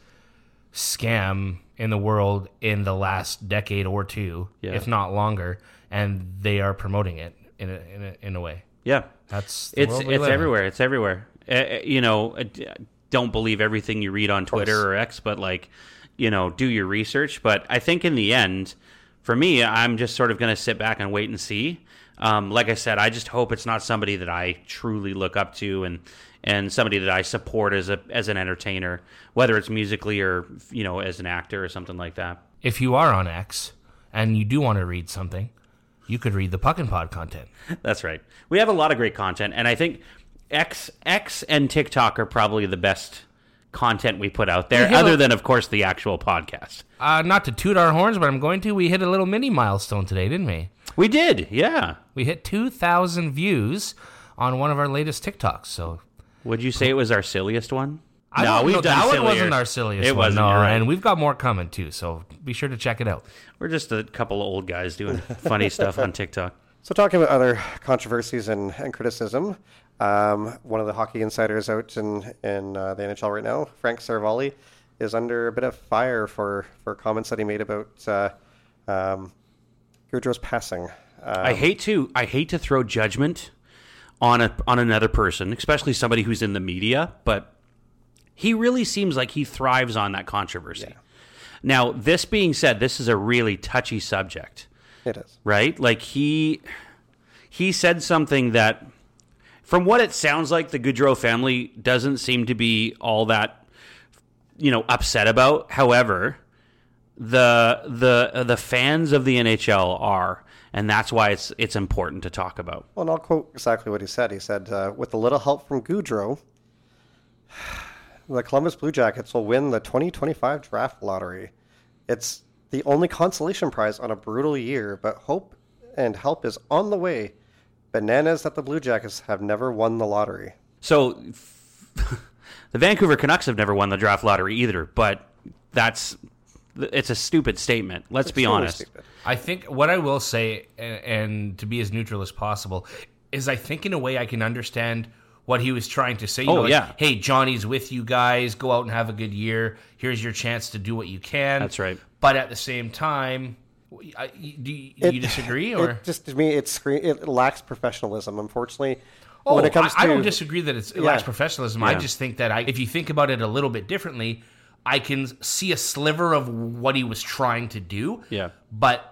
S2: scam in the world in the last decade or two,
S1: Yeah.
S2: if not longer, and they are promoting it in a, in a, in a way.
S1: Yeah.
S2: That's the
S1: It's
S2: world we
S1: it's
S2: live in.
S1: everywhere. It's everywhere. Uh, you know, uh, d- don't believe everything you read on Twitter or X, but like, you know, do your research. But I think in the end, for me, I'm just sort of going to sit back and wait and see. Um, like I said, I just hope it's not somebody that I truly look up to and and somebody that I support as a as an entertainer, whether it's musically or you know as an actor or something like that.
S2: If you are on X and you do want to read something, you could read the Puck and Pod content.
S1: That's right. We have a lot of great content, and I think X X and TikTok are probably the best content we put out there,
S2: We hit
S1: other
S2: a-
S1: than, of course, the actual podcast.
S2: Uh, not to toot our horns, but I'm going to. We hit a little mini milestone today, didn't we?
S1: We did, yeah.
S2: We hit two thousand views on one of our latest TikToks. So
S1: Would you say it was our silliest one?
S2: I don't know, that one wasn't
S1: sillier.
S2: our silliest
S1: It
S2: one.
S1: wasn't,
S2: No,
S1: you're right.
S2: and we've got more coming too. So be sure to check it out.
S1: We're just a couple of old guys doing funny stuff on TikTok.
S3: So talking about other controversies and, and criticism, um, one of the hockey insiders out in, in uh, the N H L right now, Frank Saravalli, is under a bit of fire for, for comments that he made about uh, um, Gaudreau's passing. Um,
S1: I hate to I hate to throw judgment on a on another person, especially somebody who's in the media, but he really seems like he thrives on that controversy.
S3: Yeah.
S1: Now, this being said, this is a really touchy subject.
S3: It is.
S1: Right? Like he he said something that, from what it sounds like, the Gaudreau family doesn't seem to be all that, you know, upset about. However, the the the fans of the N H L are, and that's why it's it's important to talk about.
S3: Well, and I'll quote exactly what he said. He said, uh, with a little help from Gaudreau, the Columbus Blue Jackets will win the twenty twenty-five draft lottery. It's the only consolation prize on a brutal year, but hope and help is on the way. Bananas that the Blue Jackets have never won the lottery.
S1: So the Vancouver Canucks have never won the draft lottery either, but that's it's a stupid statement. Let's
S3: It's
S1: be
S3: really
S1: honest.
S3: stupid.
S2: I think what I will say, and, and to be as neutral as possible, is I think in a way I can understand what he was trying to say. You
S1: Oh,
S2: know, like,
S1: yeah.
S2: hey, Johnny's with you guys. Go out and have a good year. Here's your chance to do what you can.
S1: That's right.
S2: But at the same time, I, do, you, do you
S3: It-
S2: disagree? Or
S3: It just to me, it scre- it lacks professionalism. Unfortunately,
S2: oh,
S3: when it comes
S2: I,
S3: to
S2: I don't disagree that it's, it lacks
S3: Yeah.
S2: professionalism. I
S1: Yeah.
S2: just think that I, if you think about it a little bit differently, I can see a sliver of what he was trying to do.
S1: Yeah.
S2: But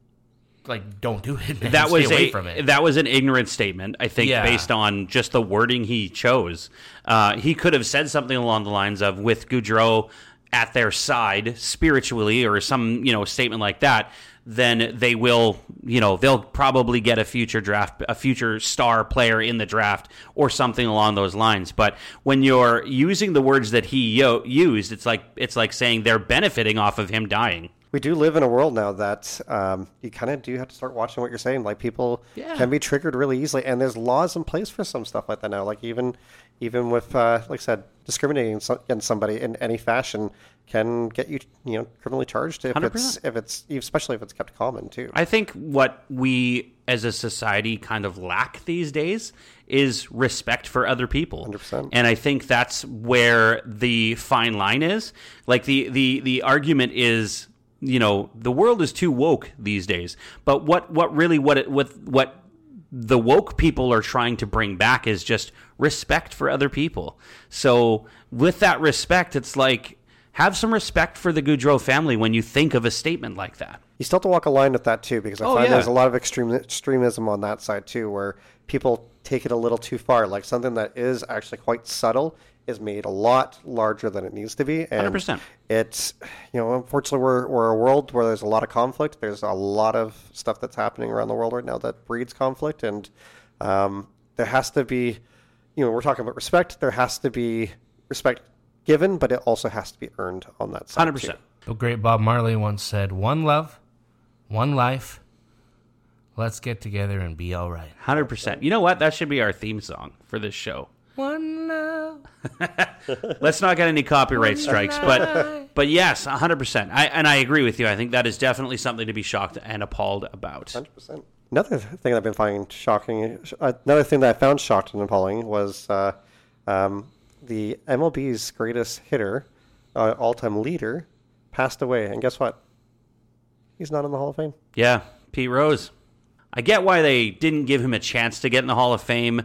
S2: like, don't do it. Man.
S1: That
S2: Stay
S1: was
S2: away
S1: a
S2: from it.
S1: that was an ignorant statement, I think,
S2: Yeah.
S1: based on just the wording he chose. Uh, he could have said something along the lines of, "With Gaudreau at their side spiritually," or some you know statement like that. Then they will, you know, they'll probably get a future draft, a future star player in the draft, or something along those lines. But when you're using the words that he yo- used, it's like it's like saying they're benefiting off of him dying.
S3: we do live in a world now that um, you kind of do have to start watching what you're saying. Like people
S1: Yeah.
S3: can be triggered really easily, and there's laws in place for some stuff like that now. Like even even with uh, like I said, discriminating so- against somebody in any fashion can get you you know criminally charged if
S1: one hundred
S3: it's
S1: percent.
S3: if it's especially if it's kept common too.
S1: I think what we as a society kind of lack these days is respect for other people.
S3: one hundred percent.
S1: And I think that's where the fine line is. Like the the the argument is, you know, the world is too woke these days. But what what really what it what what the woke people are trying to bring back is just respect for other people. So with that respect, it's like have some respect for the Gaudreau family when you think of a statement like that.
S3: You still have to walk a line with that too, because I
S1: Oh,
S3: find
S1: yeah.
S3: there's a lot of extreme extremism on that side too, where people take it a little too far. Like something that is actually quite subtle is made a lot larger than it needs to be. And
S1: one hundred percent.
S3: It's, you know, unfortunately we're, we're a world where there's a lot of conflict. There's a lot of stuff that's happening around the world right now that breeds conflict. And um, there has to be, you know, we're talking about respect. There has to be respect given, but it also has to be earned on that side
S1: one hundred percent.
S3: too.
S2: The great Bob Marley once said, "One love, one life. Let's get together and be all right."
S1: one hundred percent. You know what? That should be our theme song for this show.
S2: One love.
S1: Let's not get any copyright strikes, but but yes, one hundred percent. I and I agree with you. I think that is definitely something to be shocked and appalled about.
S3: one hundred percent. Another thing I've been finding shocking, another thing that I found shocked and appalling was uh, um, the M L B's greatest hitter, uh, all-time leader, passed away. And guess what? He's not in the Hall of Fame.
S1: Yeah, Pete Rose. I get why they didn't give him a chance to get in the Hall of Fame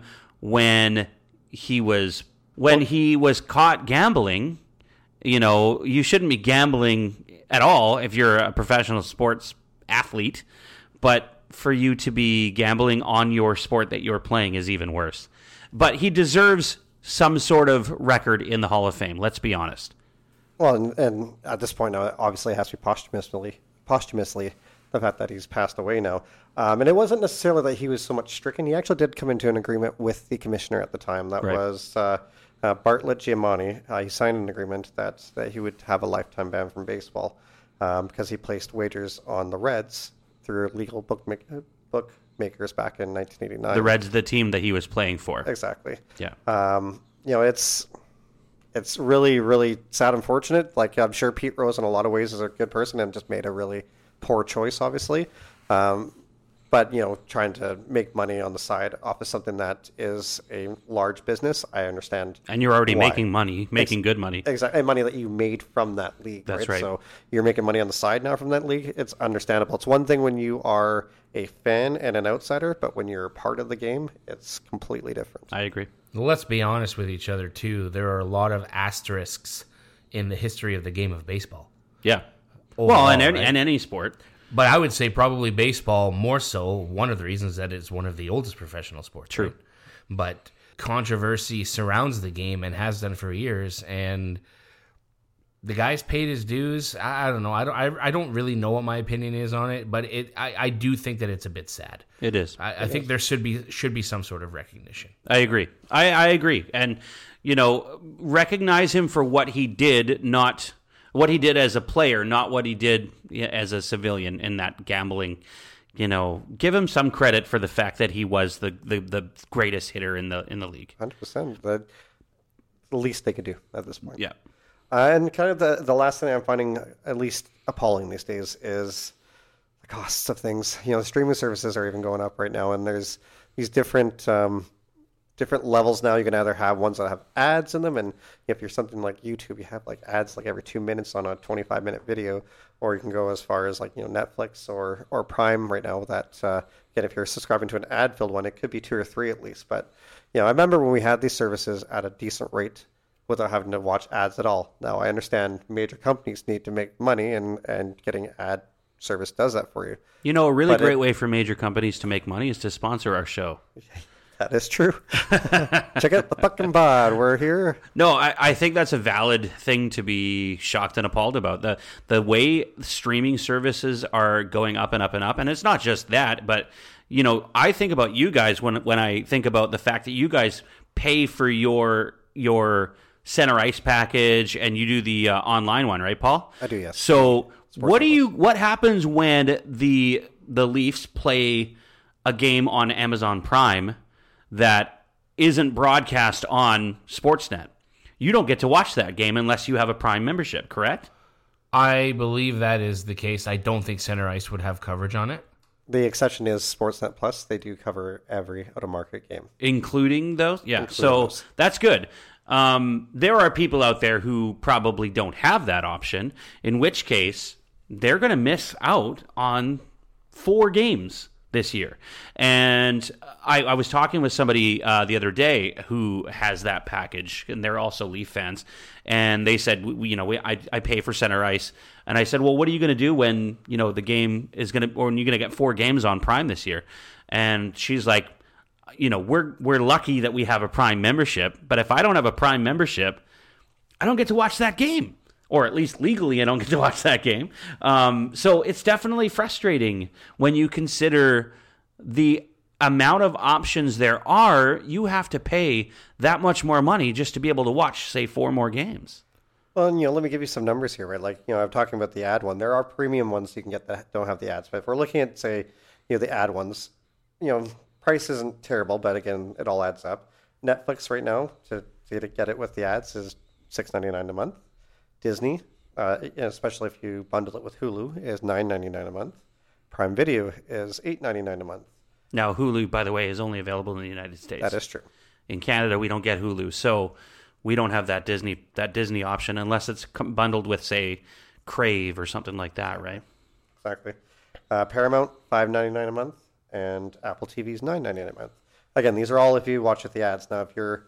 S1: when he was when he was caught gambling. You know, you shouldn't be gambling at all if you're a professional sports athlete, but for you to be gambling on your sport that you're playing is even worse. But he deserves some sort of record in the Hall of Fame, let's be honest.
S3: Well, and, and at this point now, obviously it has to be posthumously, posthumously the fact that he's passed away now. Um, and it wasn't necessarily that he was so much stricken. He actually did come into an agreement with the commissioner at the time. That
S1: Right.
S3: was uh, uh, Bartlett Giamatti. Uh, he signed an agreement that, that he would have a lifetime ban from baseball um, because he placed wagers on the Reds through legal bookmak- bookmakers back in nineteen eighty-nine.
S1: The Reds, the team that he was playing for.
S3: Exactly.
S1: Yeah.
S3: Um, you know, it's it's really, really sad and unfortunate. Like, I'm sure Pete Rose in a lot of ways is a good person and just made a really poor choice, obviously. Um, but, you know, trying to make money on the side off of something that is a large business, I understand.
S1: And you're already
S3: why.
S1: making money, making good money.
S3: Exactly, and money that you made from that league.
S1: That's right.
S3: So you're making money on the side now from that league. It's understandable. It's one thing when you are a fan and an outsider, but when you're part of the game, it's completely different.
S1: I agree.
S2: Well, let's be honest with each other, too. There are a lot of asterisks in the history of the game of baseball.
S1: Yeah.
S2: Overall,
S1: well, and any,
S2: right?
S1: and any sport.
S2: But I would say probably baseball more so. One of the reasons that it's one of the oldest professional sports.
S1: True.
S2: Right? But controversy surrounds the game and has done for years. And the guy's paid his dues. I, I don't know. I don't. I, I don't really know what my opinion is on it, but it. I, I do think that it's a bit sad.
S1: It is.
S2: I, I
S1: it
S2: think
S1: is.
S2: there should be should be some sort of recognition.
S1: I agree. I, I agree. And you know, recognize him for what he did, not what he did as a player, not what he did as a civilian in that gambling. You know, give him some credit for the fact that he was the, the, the greatest hitter in the in the league.
S3: one hundred percent. The least they could do at this point.
S1: Yeah.
S3: Uh, and kind of the, the last thing I'm finding at least appalling these days is the costs of things. You know, the streaming services are even going up right now, and there's these different um, different levels now. You can either have ones that have ads in them, and if you're something like YouTube, you have like ads like every two minutes on a twenty-five minute video, or you can go as far as like, you know, Netflix or or Prime right now. That uh, again, if you're subscribing to an ad filled one, it could be two or three at least. But you know, I remember when we had these services at a decent rate, without having to watch ads at all. Now, I understand major companies need to make money, and, and getting ad service does that for you.
S1: You know, a really
S3: But
S1: great
S3: it-
S1: way for major companies to make money is to sponsor our show.
S3: That is true. Check out the fucking pod. We're here.
S1: No, I, I think that's a valid thing to be shocked and appalled about. The the way streaming services are going up and up and up, and it's not just that, but you know, I think about you guys when when I think about the fact that you guys pay for your your Center Ice package, and you do the uh, online one, right, Paul?
S3: I do, yes.
S1: So,
S3: Sports
S1: what do
S3: Plus.
S1: you? What happens when the the Leafs play a game on Amazon Prime that isn't broadcast on Sportsnet? You don't get to watch that game unless you have a Prime membership, correct?
S2: I believe that is the case. I don't think Center Ice would have coverage on it.
S3: The exception is Sportsnet Plus. They do cover every out-of-market game.
S1: Including those? Yeah,
S3: Including
S1: so
S3: those.
S1: that's good. Um, there are people out there who probably don't have that option, in which case they're going to miss out on four games this year. And I, I was talking with somebody uh, the other day who has that package, and they're also Leaf fans. And they said, we, you know, we, I, I pay for Center Ice. And I said, well, what are you going to do when, you know, the game is going to, or when you're going to get four games on Prime this year? And she's like, you know, we're we're lucky that we have a Prime membership, but if I don't have a Prime membership, I don't get to watch that game. Or at least legally, I don't get to watch that game. Um, so it's definitely frustrating when you consider the amount of options there are. You have to pay that much more money just to be able to watch, say, four more games.
S3: Well, and, you know, let me give you some numbers here, right? Like, you know, I'm talking about the ad one. There are premium ones you can get that don't have the ads. But if we're looking at, say, you know, the ad ones, you know, price isn't terrible, but again, it all adds up. Netflix right now, to, to get it with the ads, is six ninety-nine a month. Disney, uh, especially if you bundle it with Hulu, is nine ninety-nine a month. Prime Video is eight ninety-nine a month.
S1: Now, Hulu, by the way, is only available in the United States.
S3: That is true.
S1: In Canada, we don't get Hulu, so we don't have that Disney that Disney option unless it's com- bundled with, say, Crave or something like that, right?
S3: Exactly. Uh, Paramount, five ninety-nine a month, and Apple T V's nine ninety-nine a month. Again, these are all if you watch with the ads. Now, if you're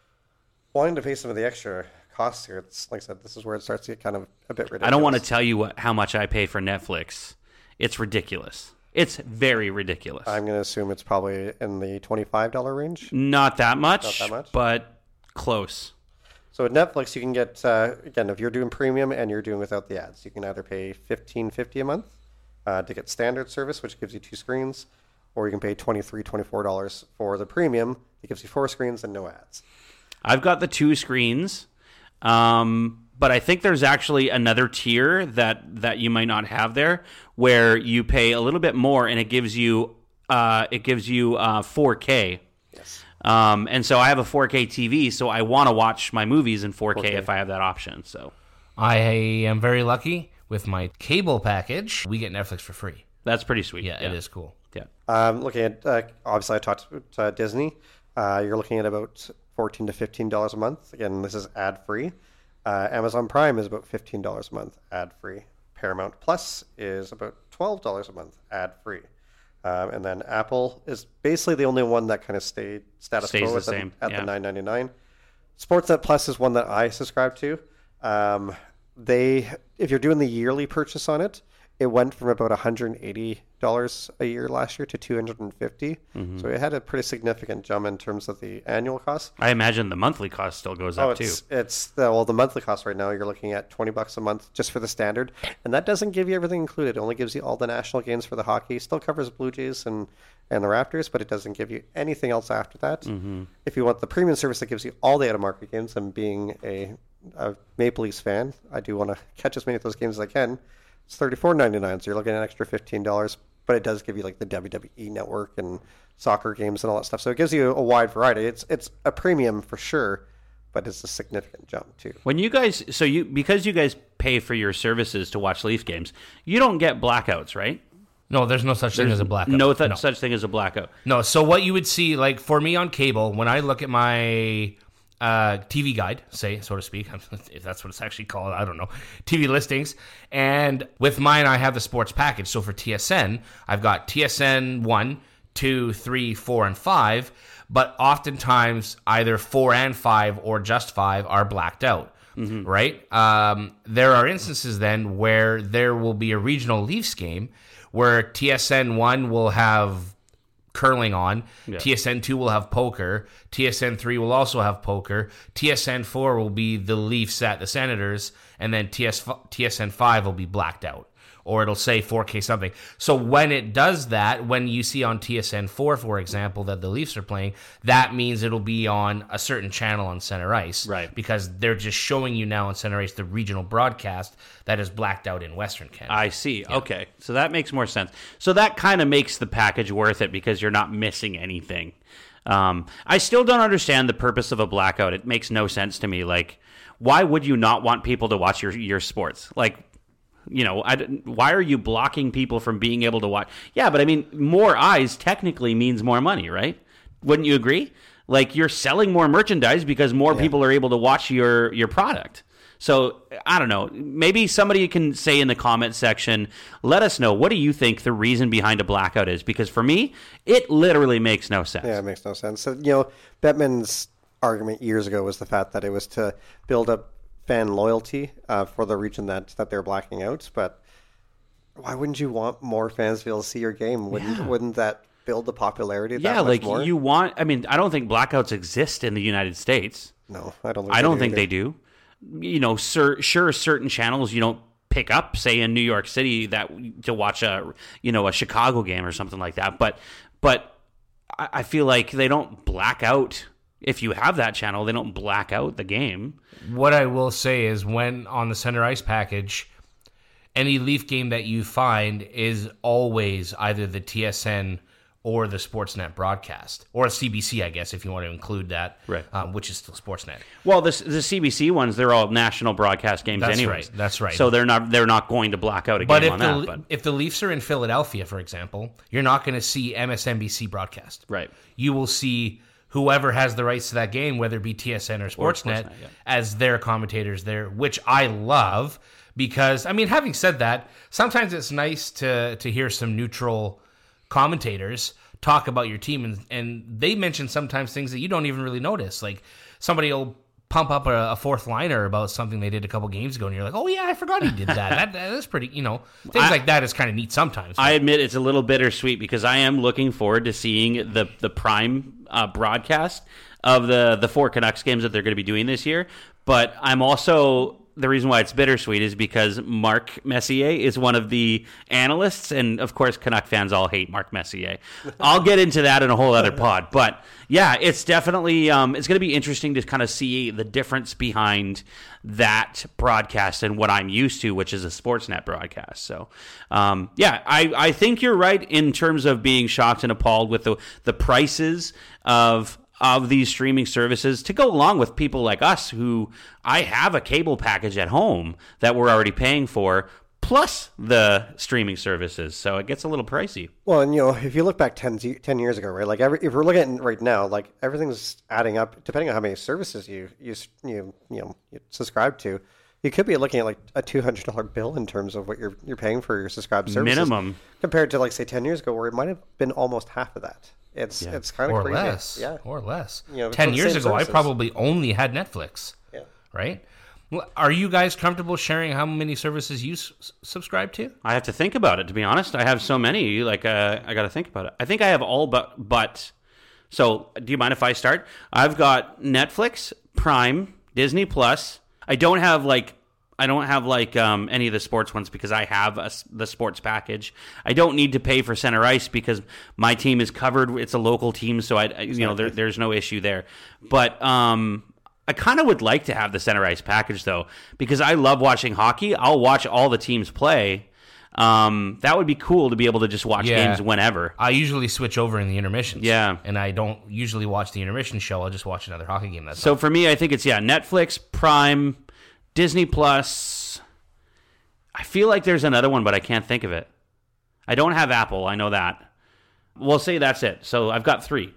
S3: wanting to pay some of the extra costs here, it's like I said, this is where it starts to get kind of a bit ridiculous.
S1: I don't want to tell you what, how much I pay for Netflix. It's ridiculous. It's very ridiculous.
S3: I'm going to assume it's probably in the twenty-five dollars range.
S1: Not that much,
S3: Not that much?
S1: but close.
S3: So at Netflix, you can get, uh, again, if you're doing premium and you're doing without the ads, you can either pay fifteen fifty a month uh, to get standard service, which gives you two screens, or you can pay twenty-three, twenty-four dollars for the premium. It gives you four screens and no ads.
S1: I've got the two screens, um, but I think there's actually another tier that, that you might not have there, where you pay a little bit more and it gives you uh, it gives you uh, four K.
S3: Yes.
S1: Um, and so I have a four K T V, so I want to watch my movies in four K,
S3: four K.
S1: if I have that option. So
S2: I am very lucky with my cable package. We get Netflix for free.
S1: that's pretty sweet.
S2: Yeah, it is cool.
S1: Yeah.
S3: Um, looking at, uh, obviously, I talked about uh, Disney. Uh, you're looking at about fourteen to fifteen dollars a month. Again, this is ad-free. Uh, Amazon Prime is about fifteen dollars a month, ad-free. Paramount Plus is about twelve dollars a month, ad-free. Um, and then Apple is basically the only one that kind of stayed status
S1: Stays
S3: quo
S1: the
S3: at, the,
S1: same,
S3: at
S1: yeah.
S3: the nine ninety-nine. Sportsnet Plus is one that I subscribe to. Um, they, if you're doing the yearly purchase on it, it went from about one hundred eighty dollars a year last year to two hundred fifty dollars. Mm-hmm. So it had a pretty significant jump in terms of the annual cost.
S1: I imagine the monthly cost still goes
S3: oh,
S1: up
S3: it's,
S1: too.
S3: It's the, well, the monthly cost right now, you're looking at twenty bucks a month just for the standard. And that doesn't give you everything included. It only gives you all the national games for the hockey. Still covers Blue Jays and, and the Raptors, but it doesn't give you anything else after that. Mm-hmm. If you want the premium service that gives you all the out-of-market games, and being a, a Maple Leafs fan, I do want to catch as many of those games as I can. It's thirty-four ninety-nine, so you're looking at an extra fifteen dollars, but it does give you like the W W E network and soccer games and all that stuff. So it gives you a wide variety. It's it's a premium for sure, but it's a significant jump too.
S1: When you guys, so you because you guys pay for your services to watch Leaf games, you don't get blackouts, right?
S2: No, there's no such
S1: There's
S2: thing as a blackout.
S1: No, th-
S2: no
S1: such thing as a blackout.
S2: No, so what you would see, like for me on cable, when I look at my uh, T V guide, say, so to speak, if that's what it's actually called, I don't know, T V listings, and with mine, I have the sports package. So for T S N, I've got T S N one, two, three, four, and five, but oftentimes either four and five or just five are blacked out. Mm-hmm. Right? Um, there are instances then where there will be a regional Leafs game where T S N one will have curling on, yeah. T S N two will have poker, T S N three will also have poker, T S N four will be the Leafs at the Senators, and then T S N five will be blacked out. Or it'll say four K something. So when it does that, when you see on T S N four, for example, that the Leafs are playing, that means it'll be on a certain channel on Center Ice.
S1: Right.
S2: Because they're just showing you now on Center Ice the regional broadcast that is blacked out in Western Canada.
S1: I see. Yeah. Okay. So that makes more sense. So that kind of makes the package worth it because you're not missing anything. Um, I still don't understand the purpose of a blackout. It makes no sense to me. Like, why would you not want people to watch your, your sports? Like, You know, I, why are you blocking people from being able to watch? Yeah, but I mean, more eyes technically means more money, right? Wouldn't you agree? Like, you're selling more merchandise because more yeah. people are able to watch your, your product. So, I don't know. Maybe somebody can say in the comment section, let us know, what do you think the reason behind a blackout is? Because for me, it literally makes no sense.
S3: Yeah, it makes no sense. So, you know, Bettman's argument years ago was the fact that it was to build up fan loyalty uh, for the region that, that they're blacking out. But why wouldn't you want more fans to be able to see your game? Wouldn't yeah. wouldn't that build the popularity that
S1: yeah,
S3: much
S1: like
S3: more?
S1: You want, I mean, I don't think blackouts exist in the United States.
S3: No, I don't think
S1: I
S3: they
S1: don't
S3: do
S1: think
S3: either.
S1: they do. You know, sir, sure, certain channels you don't pick up, say in New York City, that to watch a, you know, a Chicago game or something like that. But, but I, I feel like they don't black out. If you have that channel, they don't black out the game.
S2: What I will say is when on the Center Ice package, any Leaf game that you find is always either the T S N or the Sportsnet broadcast, or a C B C, I guess, if you want to include that,
S1: right?
S2: Um, which is still Sportsnet.
S1: Well, the the C B C ones, they're all national broadcast games,
S2: that's
S1: anyways.
S2: Right. That's right.
S1: So they're not they're not going to black out a
S2: but
S1: game
S2: if
S1: on
S2: the,
S1: that. But
S2: if the Leafs are in Philadelphia, for example, you're not going to see M S N B C broadcast.
S1: Right.
S2: You will see whoever has the rights to that game, whether it be T S N or Sportsnet, or Sportsnet yeah. as their commentators there, which I love because, I mean, having said that, sometimes it's nice to to hear some neutral commentators talk about your team, and, and they mention sometimes things that you don't even really notice. Like, somebody will pump up a, a fourth liner about something they did a couple games ago, and you're like, oh, yeah, I forgot he did that. that that's pretty, you know, things I, like that is kind of neat sometimes.
S1: I admit it's a little bittersweet because I am looking forward to seeing the, the prime uh, broadcast of the, the four Canucks games that they're going to be doing this year, but I'm also... The reason why it's bittersweet is because Mark Messier is one of the analysts, and of course, Canuck fans all hate Mark Messier. I'll get into that in a whole other pod, but yeah, it's definitely um, it's going to be interesting to kind of see the difference behind that broadcast and what I'm used to, which is a Sportsnet broadcast. So, um, yeah, I, I think you're right in terms of being shocked and appalled with the the prices of. of these streaming services to go along with people like us who I have a cable package at home that we're already paying for, plus the streaming services. So it gets a little pricey.
S3: Well, and you know, if you look back ten, ten years ago, right? Like every, if we're looking at it right now, like everything's adding up depending on how many services you you you you know you subscribe to. You could be looking at like a two hundred dollars bill in terms of what you're you're paying for your subscribed services.
S1: Minimum.
S3: Compared to like say ten years ago where it might have been almost half of that. It's yeah. it's kind of
S2: or
S3: crazy.
S2: Less.
S3: Yeah.
S2: Or less.
S3: You know,
S2: ten years ago,
S3: services.
S2: I probably only had Netflix.
S3: Yeah.
S2: Right? Well, are you guys comfortable sharing how many services you s- subscribe to?
S1: I have to think about it, to be honest. I have so many, like, uh, I got to think about it. I think I have all but, but, so do you mind if I start? I've got Netflix, Prime, Disney Plus. I don't have, like, I don't have, like, um, any of the sports ones because I have a, the sports package. I don't need to pay for Center Ice because my team is covered. It's a local team, so, I, you know, there, there's no issue there. But, um... I kind of would like to have the Center Ice package, though, because I love watching hockey. I'll watch all the teams play. Um, that would be cool to be able to just watch
S2: Yeah.
S1: games whenever.
S2: I usually switch over in the intermissions.
S1: Yeah.
S2: And I don't usually watch the intermission show. I'll just watch another hockey game. That's
S1: So for me, I think it's, yeah, Netflix, Prime, Disney Plus. I feel like there's another one, but I can't think of it. I don't have Apple. I know that. We'll say that's it. So I've got three.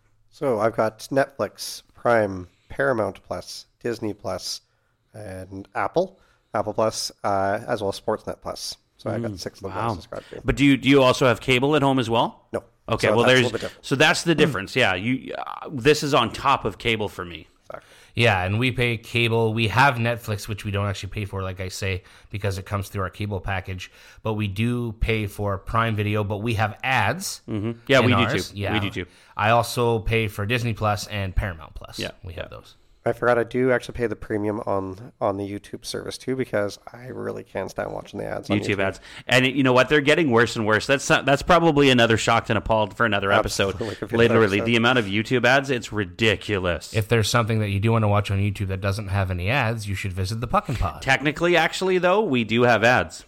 S3: So I've got Netflix, Prime, Paramount Plus, Disney Plus, and Apple, Apple Plus, uh, as well as Sportsnet Plus. So I got six of them
S1: Wow.
S3: I subscribe to.
S1: But do you do you also have cable at home as well?
S3: No.
S1: Okay,
S3: So
S1: well
S3: that's a
S1: there's
S3: little bit different.
S1: so that's the difference. Yeah, you uh, this is on top of cable for me.
S3: Exactly.
S2: Yeah, and we pay cable. We have Netflix, which we don't actually pay for, like I say, because it comes through our cable package. But we do pay for Prime Video, but we have ads.
S1: Mm-hmm. Yeah,
S2: in
S1: we
S2: ours.
S1: do too.
S2: Yeah.
S1: We do too.
S2: I also pay for Disney Plus and Paramount Plus.
S1: Yeah,
S2: we have
S1: yeah.
S2: those.
S3: I forgot I do actually pay the premium on on the YouTube service too because I really can't stand watching the ads. On
S1: YouTube,
S3: YouTube
S1: ads, and you know what? They're getting worse and worse. That's that's probably another shocked and appalled for another episode.
S3: Absolutely, could be another
S1: Literally,
S3: episode.
S1: the amount of YouTube ads, it's ridiculous.
S2: If there's something that you do want to watch on YouTube that doesn't have any ads, you should visit the Puck and Pod.
S1: Technically, actually, though, we do have ads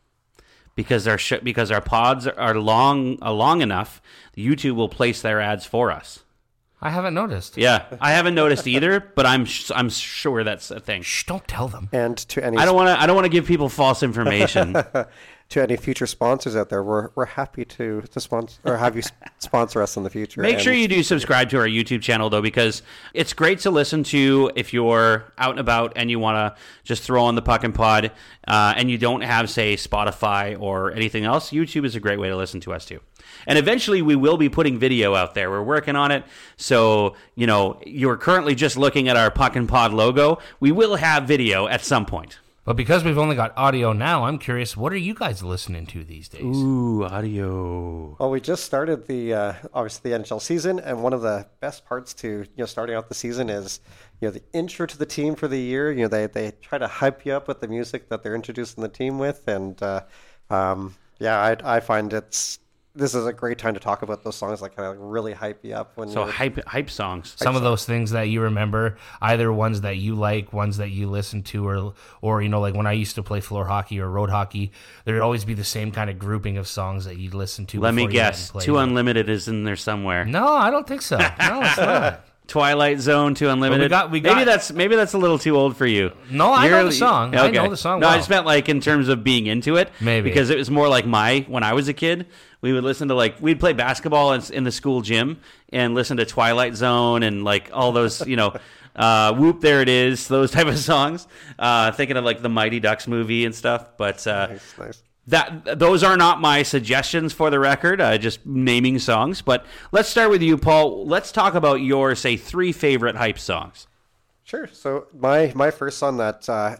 S1: because our sh- because our pods are long uh, long enough. YouTube will place their ads for us.
S2: I haven't noticed.
S1: Yeah, I haven't noticed either, but I'm sh- I'm sure that's a thing.
S2: Shh, don't tell them.
S3: And to any
S1: I don't want to I don't want to give people false information.
S3: to any future sponsors out there, we're we're happy to to sponsor or have you s- sponsor us in the future.
S1: Make
S3: And
S1: sure you do subscribe to our YouTube channel, though, because it's great to listen to if you're out and about and you want to just throw on the Puck and Pod uh, and you don't have, say, Spotify or anything else. YouTube is a great way to listen to us, too. And eventually we will be putting video out there. We're working on it. So, you know, you're currently just looking at our Puck and Pod logo. We will have video at some point.
S2: But because we've only got audio now, I'm curious, what are you guys listening to these days?
S1: Ooh, audio.
S3: Well, we just started the uh, obviously the N H L season, and one of the best parts to you know starting out the season is you know the intro to the team for the year. You know they they try to hype you up with the music that they're introducing the team with, and uh, um, yeah, I I find it's this is a great time to talk about those songs that kind of really hype you up when
S1: So
S3: you're,
S1: hype hype songs.
S2: Some of those things that you remember, either ones that you like, ones that you listen to, or, or you know, like when I used to play floor hockey or road hockey, there'd always be the same kind of grouping of songs that you'd listen to.
S1: Let me
S2: before you went
S1: guess.
S2: and played
S1: Too
S2: them.
S1: Unlimited is in there somewhere.
S2: No, I don't think so. No, it's not.
S1: Twilight Zone to Unlimited.
S2: got- we
S1: maybe
S2: got-
S1: that's maybe that's a little too old for you.
S2: No, I know
S1: You're-
S2: the song. I know the song
S1: No, I
S2: well.
S1: just meant like in terms of being into it.
S2: Maybe.
S1: Because it was more like my when I was a kid. We would listen to like we'd play basketball in, in the school gym and listen to Twilight Zone and like all those you know. Uh, Whoop, there it is. Those type of songs. Uh, thinking of like the Mighty Ducks movie and stuff. But uh,
S3: nice, nice.
S1: that those are not my suggestions for the record, uh, just naming songs. But let's start with you, Paul. Let's talk about your, say, three favorite hype songs.
S3: Sure. So my my first song that uh,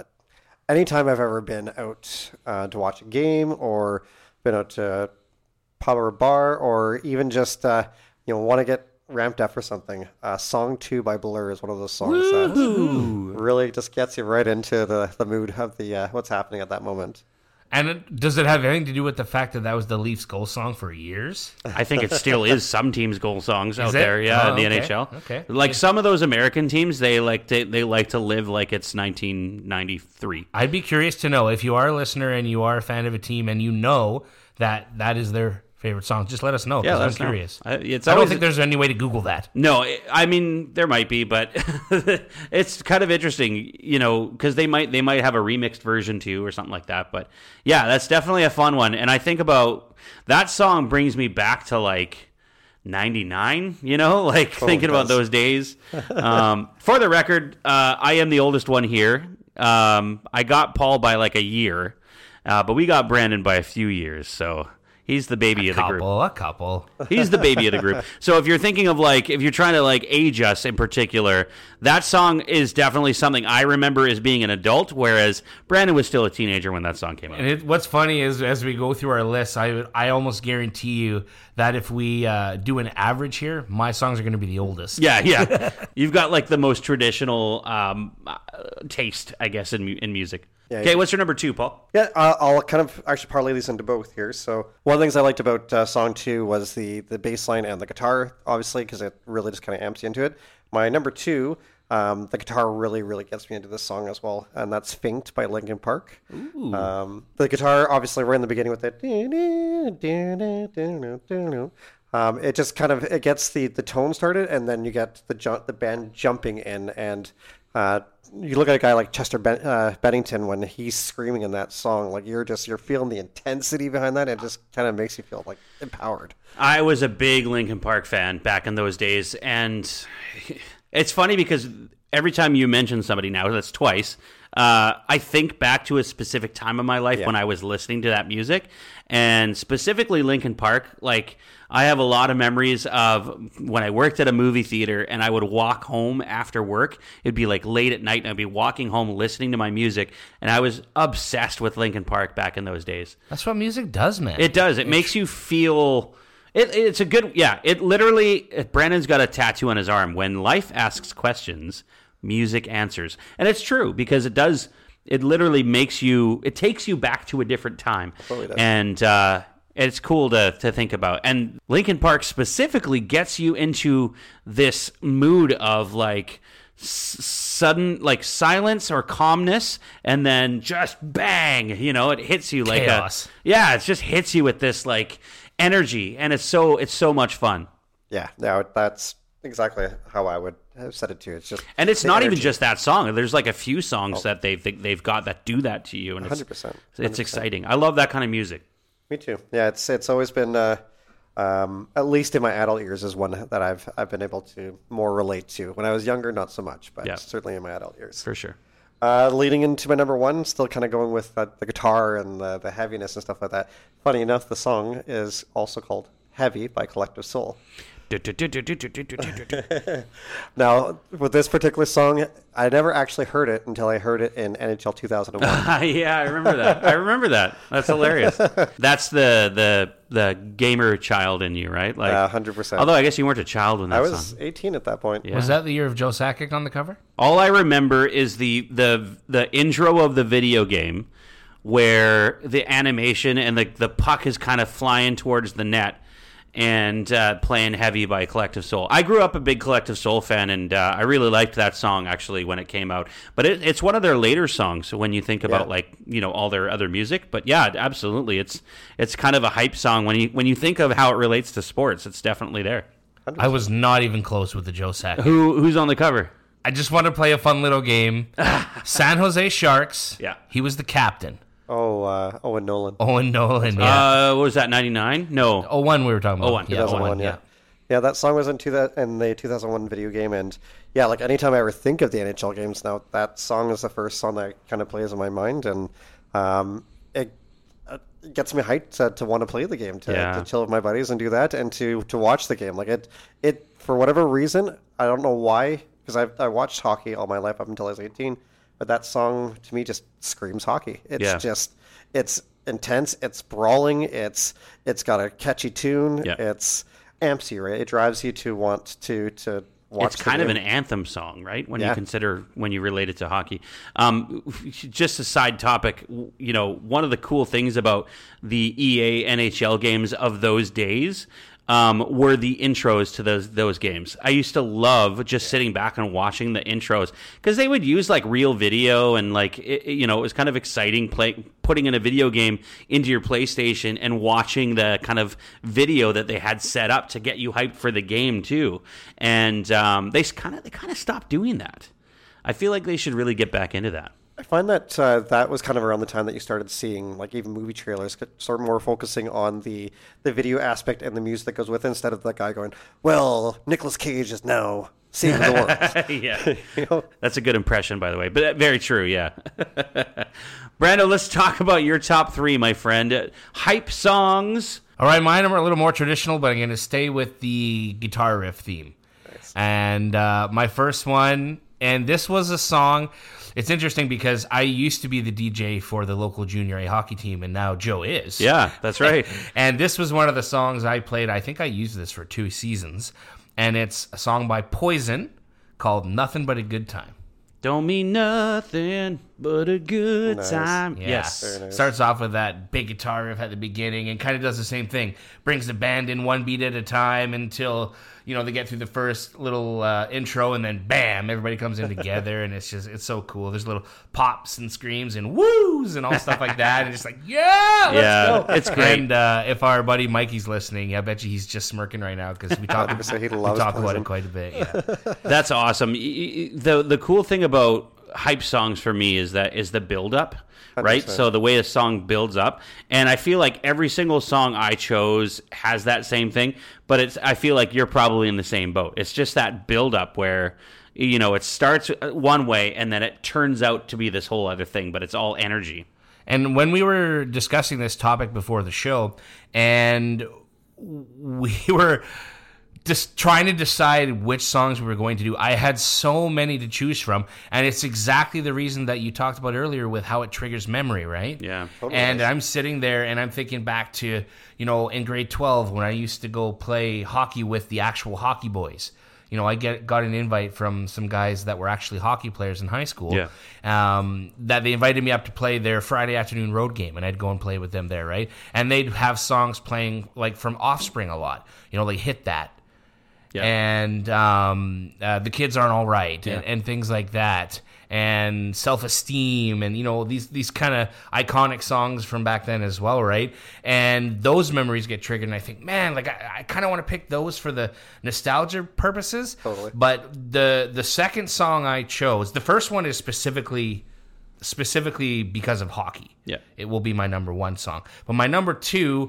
S3: anytime I've ever been out uh, to watch a game or been out to a pub or bar or even just uh, you know want to get ramped up for something, uh, Song two by Blur is one of those songs that really just gets you right into the, the mood of the uh, what's happening at that moment.
S2: And it, does it have anything to do with the fact that that was the Leafs' goal song for years?
S1: I think it still is some teams' goal songs out
S2: it?
S1: there, yeah,
S2: Oh,
S1: in the
S2: okay.
S1: N H L.
S2: Okay.
S1: Like some of those American teams, they like to they like to live like it's nineteen ninety-three.
S2: I'd be curious to know if you are a listener and you are a fan of a team and you know that that is their favorite song. Just let us know.
S1: Yeah,
S2: 'cause
S1: let
S2: I'm
S1: us know.
S2: curious.
S1: I- it's
S2: I don't
S1: always-
S2: think there's any way to Google that.
S1: No, it- I mean there might be, but it's kind of interesting, you know, because they might they might have a remixed version too or something like that. But yeah, that's definitely a fun one. And I think about that song brings me back to like ninety-nine, you know, like
S3: Oh,
S1: thinking
S3: it
S1: about
S3: does.
S1: those days. Um, for the record, uh, I am the oldest one here. Um, I got Paul by like a year, uh, but we got Brandon by a few years, so. He's the baby
S2: a
S1: of the
S2: couple,
S1: group.
S2: a couple.
S1: He's the baby of the group. So if you're thinking of like, if you're trying to like age us in particular, that song is definitely something I remember as being an adult, whereas Brandon was still a teenager when that song came out.
S2: And it, what's funny is as we go through our lists, I I almost guarantee you that if we uh, do an average here, my songs are going to be the oldest.
S1: Yeah, yeah. You've got like the most traditional um, uh, taste, I guess, in mu- in music.
S3: Yeah,
S1: okay,
S3: yeah.
S1: what's your number two, Paul?
S3: Yeah, uh, I'll kind of actually parlay these into both here. So one of the things I liked about uh, song two was the the bass line and the guitar, obviously, because it really just kind of amps you into it. My number two, um, the guitar really, really gets me into this song as well, and that's Faint by Linkin Park. Um, the guitar, obviously, right in the beginning with that. Um, it just kind of it gets the, the tone started, and then you get the ju- the band jumping in, and uh, you look at a guy like Chester ben- uh, Bennington when he's screaming in that song, like you're just you're feeling the intensity behind that. It just kind of makes you feel like empowered.
S1: I was a big Linkin Park fan back in those days, and it's funny because every time you mention somebody now, that's twice, uh, I think back to a specific time of my life
S3: Yeah.
S1: when I was listening to that music, and specifically Linkin Park. Like, I have a lot of memories of when I worked at a movie theater and I would walk home after work. It'd be like late at night and I'd be walking home listening to my music, and I was obsessed with Linkin Park back in those days.
S2: That's what music does, man.
S1: It does. It makes you feel... It, it's a good... Yeah, it literally... Brandon's got a tattoo on his arm. When life asks questions, music answers. And it's true, because it does... It literally makes you... It takes you back to a different time.
S3: Totally does.
S1: And uh, it's cool to, to think about. And Linkin Park specifically gets you into this mood of, like... sudden like silence or calmness, and then just bang, you know, it hits you like
S2: Chaos.
S1: a yeah it just hits you with this like energy, and it's so it's so much fun.
S3: Yeah, no, that's exactly how I would have said it too. It's just
S1: And it's
S3: the
S1: not even
S3: energy.
S1: just that song. There's like a few songs that they've they've got that do that to you, and it's
S3: one hundred percent.
S1: it's exciting. I love that kind of music.
S3: Me too. Yeah, it's it's always been uh, um, at least in my adult years is one that I've I've been able to more relate to. When I was younger, not so much, but
S1: Yeah.
S3: certainly in my adult years.
S1: For sure.
S3: Uh, leading into my number one, still kind of going with uh, the guitar and the, the heaviness and stuff like that. Funny enough, the song is also called "Heavy" by Collective Soul. Now, with this particular song, I never actually heard it until I heard it in N H L two thousand one.
S1: Yeah, I remember that. I remember that. That's hilarious. That's the the the gamer child in you, right? Like
S3: Yeah, one hundred percent.
S1: Although I guess you weren't a child when that
S3: I was
S1: song.
S3: eighteen at that point.
S1: Yeah.
S2: Was that the year of Joe Sakic on the cover?
S1: All I remember is the the the intro of the video game, where the animation and the the puck is kind of flying towards the net, and uh, playing Heavy by Collective Soul. I grew up a big Collective Soul fan, and uh, I really liked that song actually when it came out. But it, it's one of their later songs when you think about
S3: Yeah.
S1: like you know all their other music. But yeah, absolutely, it's it's kind of a hype song when you when you think of how it relates to sports. It's definitely there.
S2: I was not even close with the Joe Sakic.
S1: Who who's on the cover?
S2: I just want to play a fun little game. San Jose Sharks.
S1: Yeah.
S2: He was the captain.
S3: Oh, uh, Owen Nolan.
S2: Owen Nolan. Yeah.
S1: Uh, what was that? ninety-nine? No.
S2: oh one we were talking about.
S1: oh one.
S2: Yeah,
S3: two thousand one,
S2: oh one,
S3: yeah. Yeah, that song was in, two, in the two thousand one video game, and yeah, like anytime I ever think of the N H L games now, that song is the first song that kind of plays in my mind, and um, it, it gets me hyped to, to want to play the game, to,
S1: Yeah.
S3: to chill with my buddies and do that, and to, to watch the game. Like it, it for whatever reason, I don't know why, because I've I watched hockey all my life up until I was eighteen, but that song to me just screams hockey. It's
S1: Yeah.
S3: just it's intense, it's brawling, it's it's got a catchy tune,
S1: Yeah.
S3: it's amps you, right? It drives you to want to to watch.
S1: It's
S3: the
S1: kind of an
S3: game.
S1: anthem song, right? When you
S3: Yeah.
S1: consider when you relate it to hockey. Um, just a side topic, you know, one of the cool things about the E A N H L games of those days um, were the intros to those those games. I used to love just sitting back and watching the intros because they would use like real video and like it, it- you know it was kind of exciting play, putting in a video game into your PlayStation and watching the kind of video that they had set up to get you hyped for the game too. And um, they kind of they kind of stopped doing that. I feel like they should really get back into that.
S3: I find that uh, that was kind of around the time that you started seeing like even movie trailers sort of more focusing on the the video aspect and the music that goes with it instead of that guy going, well, Nicolas Cage is now saving the world.
S1: Yeah,
S3: You know?
S1: that's a good impression, by the way. But uh, very true. Yeah, Brando, let's talk about your top three, my friend. Uh, hype songs
S2: All right, mine are a little more traditional, but I'm going to stay with the guitar riff theme. Nice. And uh, my first one, and this was a song. It's interesting because I used to be the D J for the local junior A hockey team, and now Joe is.
S1: Yeah, that's right.
S2: And this was one of the songs I played. I think I used this for two seasons. And it's a song by Poison called Nothing But a Good Time.
S1: Don't mean nothing but a good
S3: Nice.
S1: time.
S2: Yeah.
S1: Yes.
S3: nice.
S2: Starts off with that big guitar riff at the beginning and kind of does the same thing. Brings the band in one beat at a time until, you know, they get through the first little uh, intro, and then bam, everybody comes in together, and it's just, it's so cool. There's little pops and screams and woos and all stuff like that. And it's like, yeah, let's
S1: Yeah,
S2: go.
S1: it's great.
S2: And uh, if our buddy Mikey's listening, I bet you he's just smirking right now because we talk,
S3: So he
S2: we
S3: loves
S2: talk about
S3: Poison.
S2: it quite a bit. Yeah.
S1: That's awesome. Y- y- The the cool thing about hype songs for me is that is the build up, right?
S3: one hundred percent.
S1: So the way a song builds up, and I feel like every single song I chose has that same thing. But it's I feel like you're probably in the same boat. It's just that build up where, you know, it starts one way and then it turns out to be this whole other thing, but it's all energy.
S2: And when we were discussing this topic before the show, and we were just trying to decide which songs we were going to do, I had so many to choose from, and it's exactly the reason that you talked about earlier with how it triggers memory, right?
S1: Yeah.
S3: Totally.
S2: And I'm sitting there and I'm thinking back to, you know, in grade twelve when I used to go play hockey with the actual hockey boys. You know, I get got an invite from some guys that were actually hockey players in high school.
S1: Yeah.
S2: Um, that they invited me up to play their Friday afternoon road game, and I'd go and play with them there, right? And they'd have songs playing like from Offspring a lot. You know, they hit that.
S1: Yeah.
S2: And um, uh, the kids aren't all right,
S1: Yeah.
S2: and, and things like that, and self-esteem, and you know these these kind of iconic songs from back then as well, right? And those memories get triggered, and I think, man, like I, I kind of want to pick those for the nostalgia purposes.
S3: Totally.
S2: But the the second song I chose, the first one is specifically specifically because of hockey.
S1: Yeah.
S2: It will be my number one song. But my number two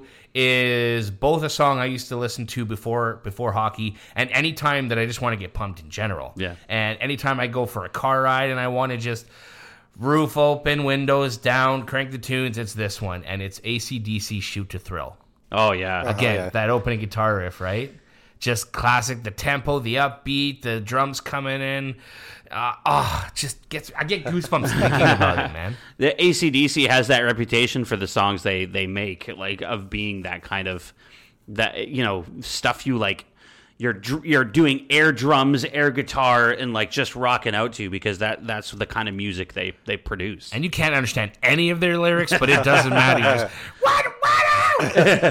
S2: is both a song I used to listen to before before hockey, and anytime that I just want to get pumped in general.
S1: Yeah.
S2: And anytime I go for a car ride and I want to just roof open, windows down, crank the tunes, it's this one. And it's A C D C Shoot to Thrill.
S1: Oh yeah.
S2: Again,
S3: yeah.
S2: that opening guitar riff, right? Just classic, the tempo, the upbeat, the drums coming in. Uh, oh, just gets I get goosebumps thinking about it, man.
S1: The A C D C has that reputation for the songs they, they make, like of being that kind of that you know stuff you like. You're dr- you're doing air drums, air guitar, and like just rocking out to because that that's the kind of music they, they produce.
S2: And you can't understand any of their lyrics, but it doesn't matter. You're just, what, what?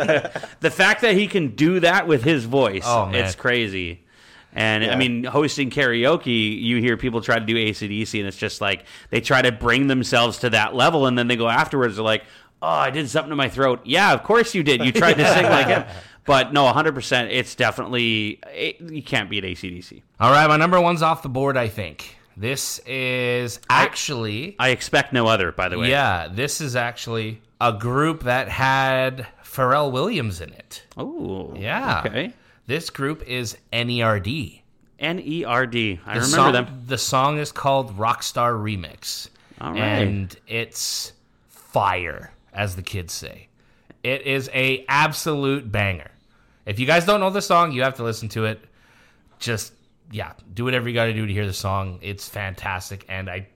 S1: The fact that he can do that with his voice,
S2: Oh, man.
S1: it's crazy. And I
S3: Yeah.
S1: mean, hosting karaoke, you hear people try to do A C D C, and it's just like they try to bring themselves to that level, and then they go afterwards, they're like, oh, I did something to my throat. Yeah, of course you did. You tried to sing like him. But no, one hundred percent, it's definitely, it, you can't beat A C D C.
S2: All right, my number one's off the board, I think. This is actually,
S1: I expect no other, by the way.
S2: yeah, this is actually a group that had Pharrell Williams in it.
S1: Oh,
S2: Yeah.
S1: Okay.
S2: This group is N E R D.
S1: N E R D. I
S2: The
S1: remember
S2: song,
S1: them.
S2: The song is called Rockstar Remix.
S1: All right.
S2: And it's fire, as the kids say. It is a absolute banger. If you guys don't know the song, you have to listen to it. Just, yeah, do whatever you got to do to hear the song. It's fantastic. And I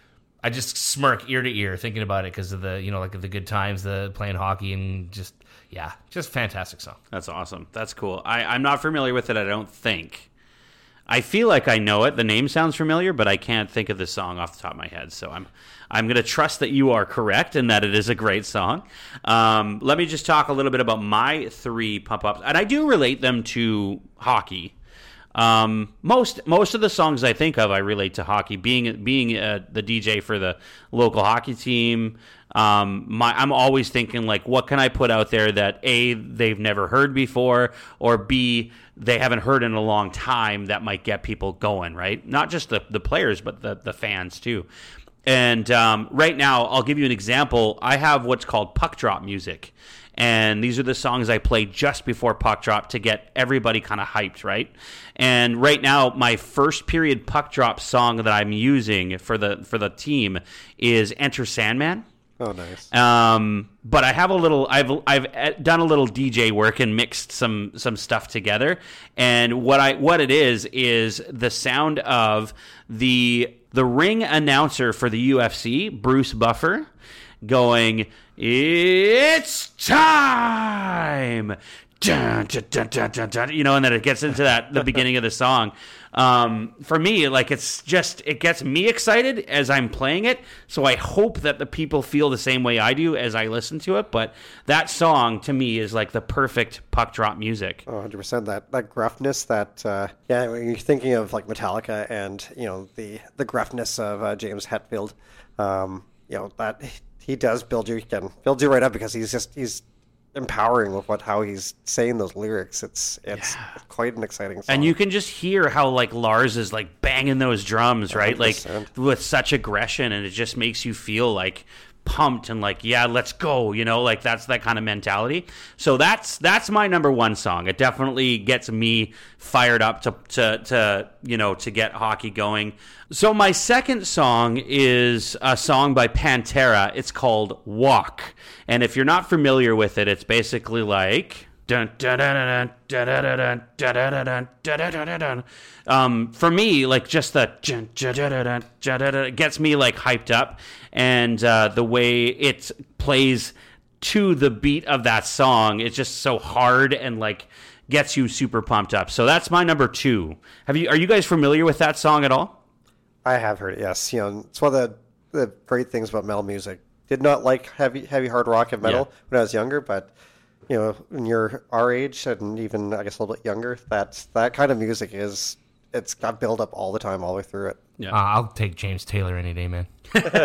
S2: I just smirk ear to ear thinking about it because of the, you know, like the good times, the playing hockey, and just, yeah, just fantastic song.
S1: That's awesome. That's cool. I, I'm not familiar with it, I don't think. I feel like I know it. The name sounds familiar, but I can't think of the song off the top of my head. So I'm I'm going to trust that you are correct and that it is a great song. Um, let me just talk a little bit about my three pump-ups. And I do relate them to hockey. Um, most most of the songs I think of, I relate to hockey. Being being uh, the D J for the local hockey team, um, my I'm always thinking like, what can I put out there that A, they've never heard before, or B, they haven't heard in a long time that might get people going, right? Not just the the players, but the the fans too. And um, right now, I'll give you an example. I have what's called puck drop music. And these are the songs I play just before puck drop to get everybody kind of hyped, right? And right now, my first period puck drop song that I'm using for the for the team is Enter Sandman.
S3: Oh, nice.
S1: Um, but I have a little. I've I've done a little D J work and mixed some some stuff together. And what I what it is is the sound of the the ring announcer for the U F C, Bruce Buffer, going, "It's time." Dun, dun, dun, dun, dun, dun, you know, and then it gets into that the beginning of the song. Um, for me, like it's just it gets me excited as I'm playing it. So I hope that the people feel the same way I do as I listen to it. But that song to me is like the perfect puck drop music.
S3: Oh, one hundred percent. That that gruffness. That uh, yeah, when you're thinking of like Metallica and you know the the gruffness of uh, James Hetfield. Um, you know that he does build you. He can build you right up because he's just he's. empowering with what how he's saying those lyrics. It's it's yeah. quite an exciting song.
S1: And you can just hear how like Lars is like banging those drums, right? one hundred percent. Like with such aggression, and it just makes you feel like pumped and like, yeah, let's go, you know, like that's that kind of mentality. So that's that's my number one song. It definitely gets me fired up to to to you know to get hockey going. So my second song is a song by Pantera. It's called Walk. And if you're not familiar with it, it's basically like dun, dun, dun, dun, dun, dun, dun, dun, dun, dun, dun, dun. Um, for me, like just the dun, dun, dun, dun, dun, dun, dun, gets me like hyped up, and uh, the way it plays to the beat of that song, it's just so hard and like gets you super pumped up. So that's my number two. Have you? Are you guys familiar with that song at all?
S3: I have heard it. Yes, you know it's one of the the great things about metal music. Did not like heavy heavy hard rock and metal yeah. when I was younger, but you know, when you're our age and even I guess a little bit younger, that's that kind of music is it's got build up all the time, all the way through it.
S2: Yeah, uh, I'll take James Taylor any day, man.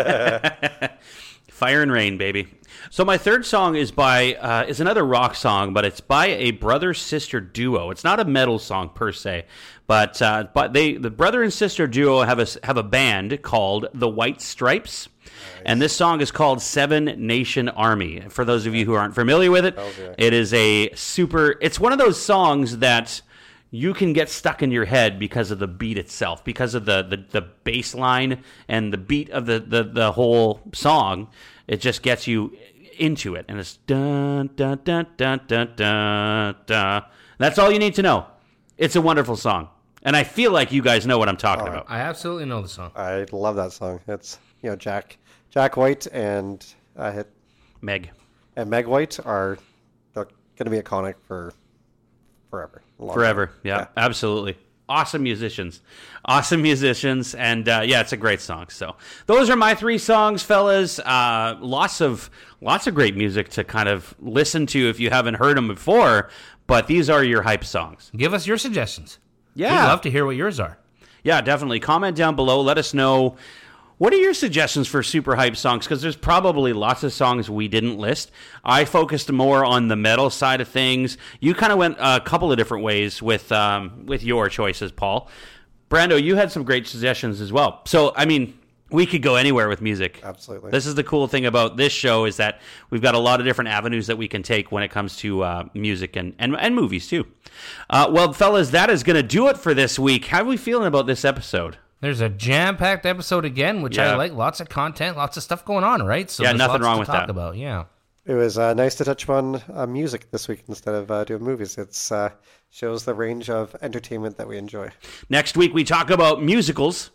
S1: Fire and Rain, baby. So my third song is by uh, is another rock song, but it's by a brother sister duo. It's not a metal song per se, but uh, but they the brother and sister duo have a have a band called the White Stripes. And this song is called Seven Nation Army. For those of you who aren't familiar with it, it is a super... It's one of those songs that you can get stuck in your head because of the beat itself, because of the, the, the bass line and the beat of the, the, the whole song. It just gets you into it. And it's dun, dun, dun, dun, dun, dun, dun. That's all you need to know. It's a wonderful song. And I feel like you guys know what I'm talking oh, about.
S2: I absolutely know the song.
S3: I love that song. It's, you know, Jack... Jack White and uh,
S1: Meg
S3: and Meg White are going to be iconic for forever.
S1: Forever, yeah, yeah, absolutely. Awesome musicians, awesome musicians, and uh, yeah, it's a great song. So those are my three songs, fellas. Uh, lots of lots of great music to kind of listen to if you haven't heard them before. But these are your hype songs.
S2: Give us your suggestions.
S1: Yeah,
S2: we'd love to hear what yours are.
S1: Yeah, definitely. Comment down below. Let us know. What are your suggestions for super hype songs? Because there's probably lots of songs we didn't list. I focused more on the metal side of things. You kind of went a couple of different ways with um, with your choices, Paul. Brando, you had some great suggestions as well. So, I mean, we could go anywhere with music.
S3: Absolutely.
S1: This is the cool thing about this show is that we've got a lot of different avenues that we can take when it comes to uh, music and, and, and movies, too. Uh, well, fellas, that is going to do it for this week. How are we feeling about this episode?
S2: There's a jam-packed episode again, which yeah. I like. Lots of content, lots of stuff going on, right? So
S1: yeah, nothing wrong with
S2: talk
S1: that.
S2: About. Yeah,
S3: it was uh, nice to touch upon uh, music this week instead of uh, doing movies. It's uh, shows the range of entertainment that we enjoy.
S1: Next week we talk about musicals.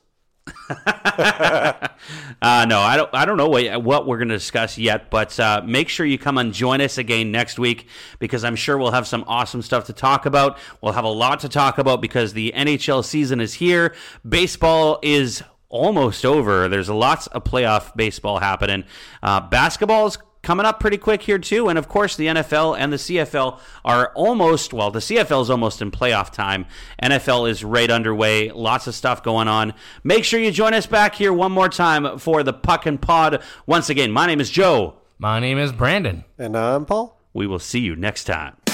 S1: uh, no, I don't. I don't know what, what we're going to discuss yet, but uh, make sure you come and join us again next week because I'm sure we'll have some awesome stuff to talk about. We'll have a lot to talk about because the N H L season is here. Baseball is almost over. There's lots of playoff baseball happening. Uh, basketball's coming up pretty quick here too, and of course the N F L and the C F L are almost, well, the C F L is almost in playoff time. N F L is right underway. Lots of stuff going on. Make sure you join us back here one more time for the Puck and Pod. Once again, my name is Joe.
S2: My name is Brandon.
S3: And I'm Paul.
S1: We will see you next time.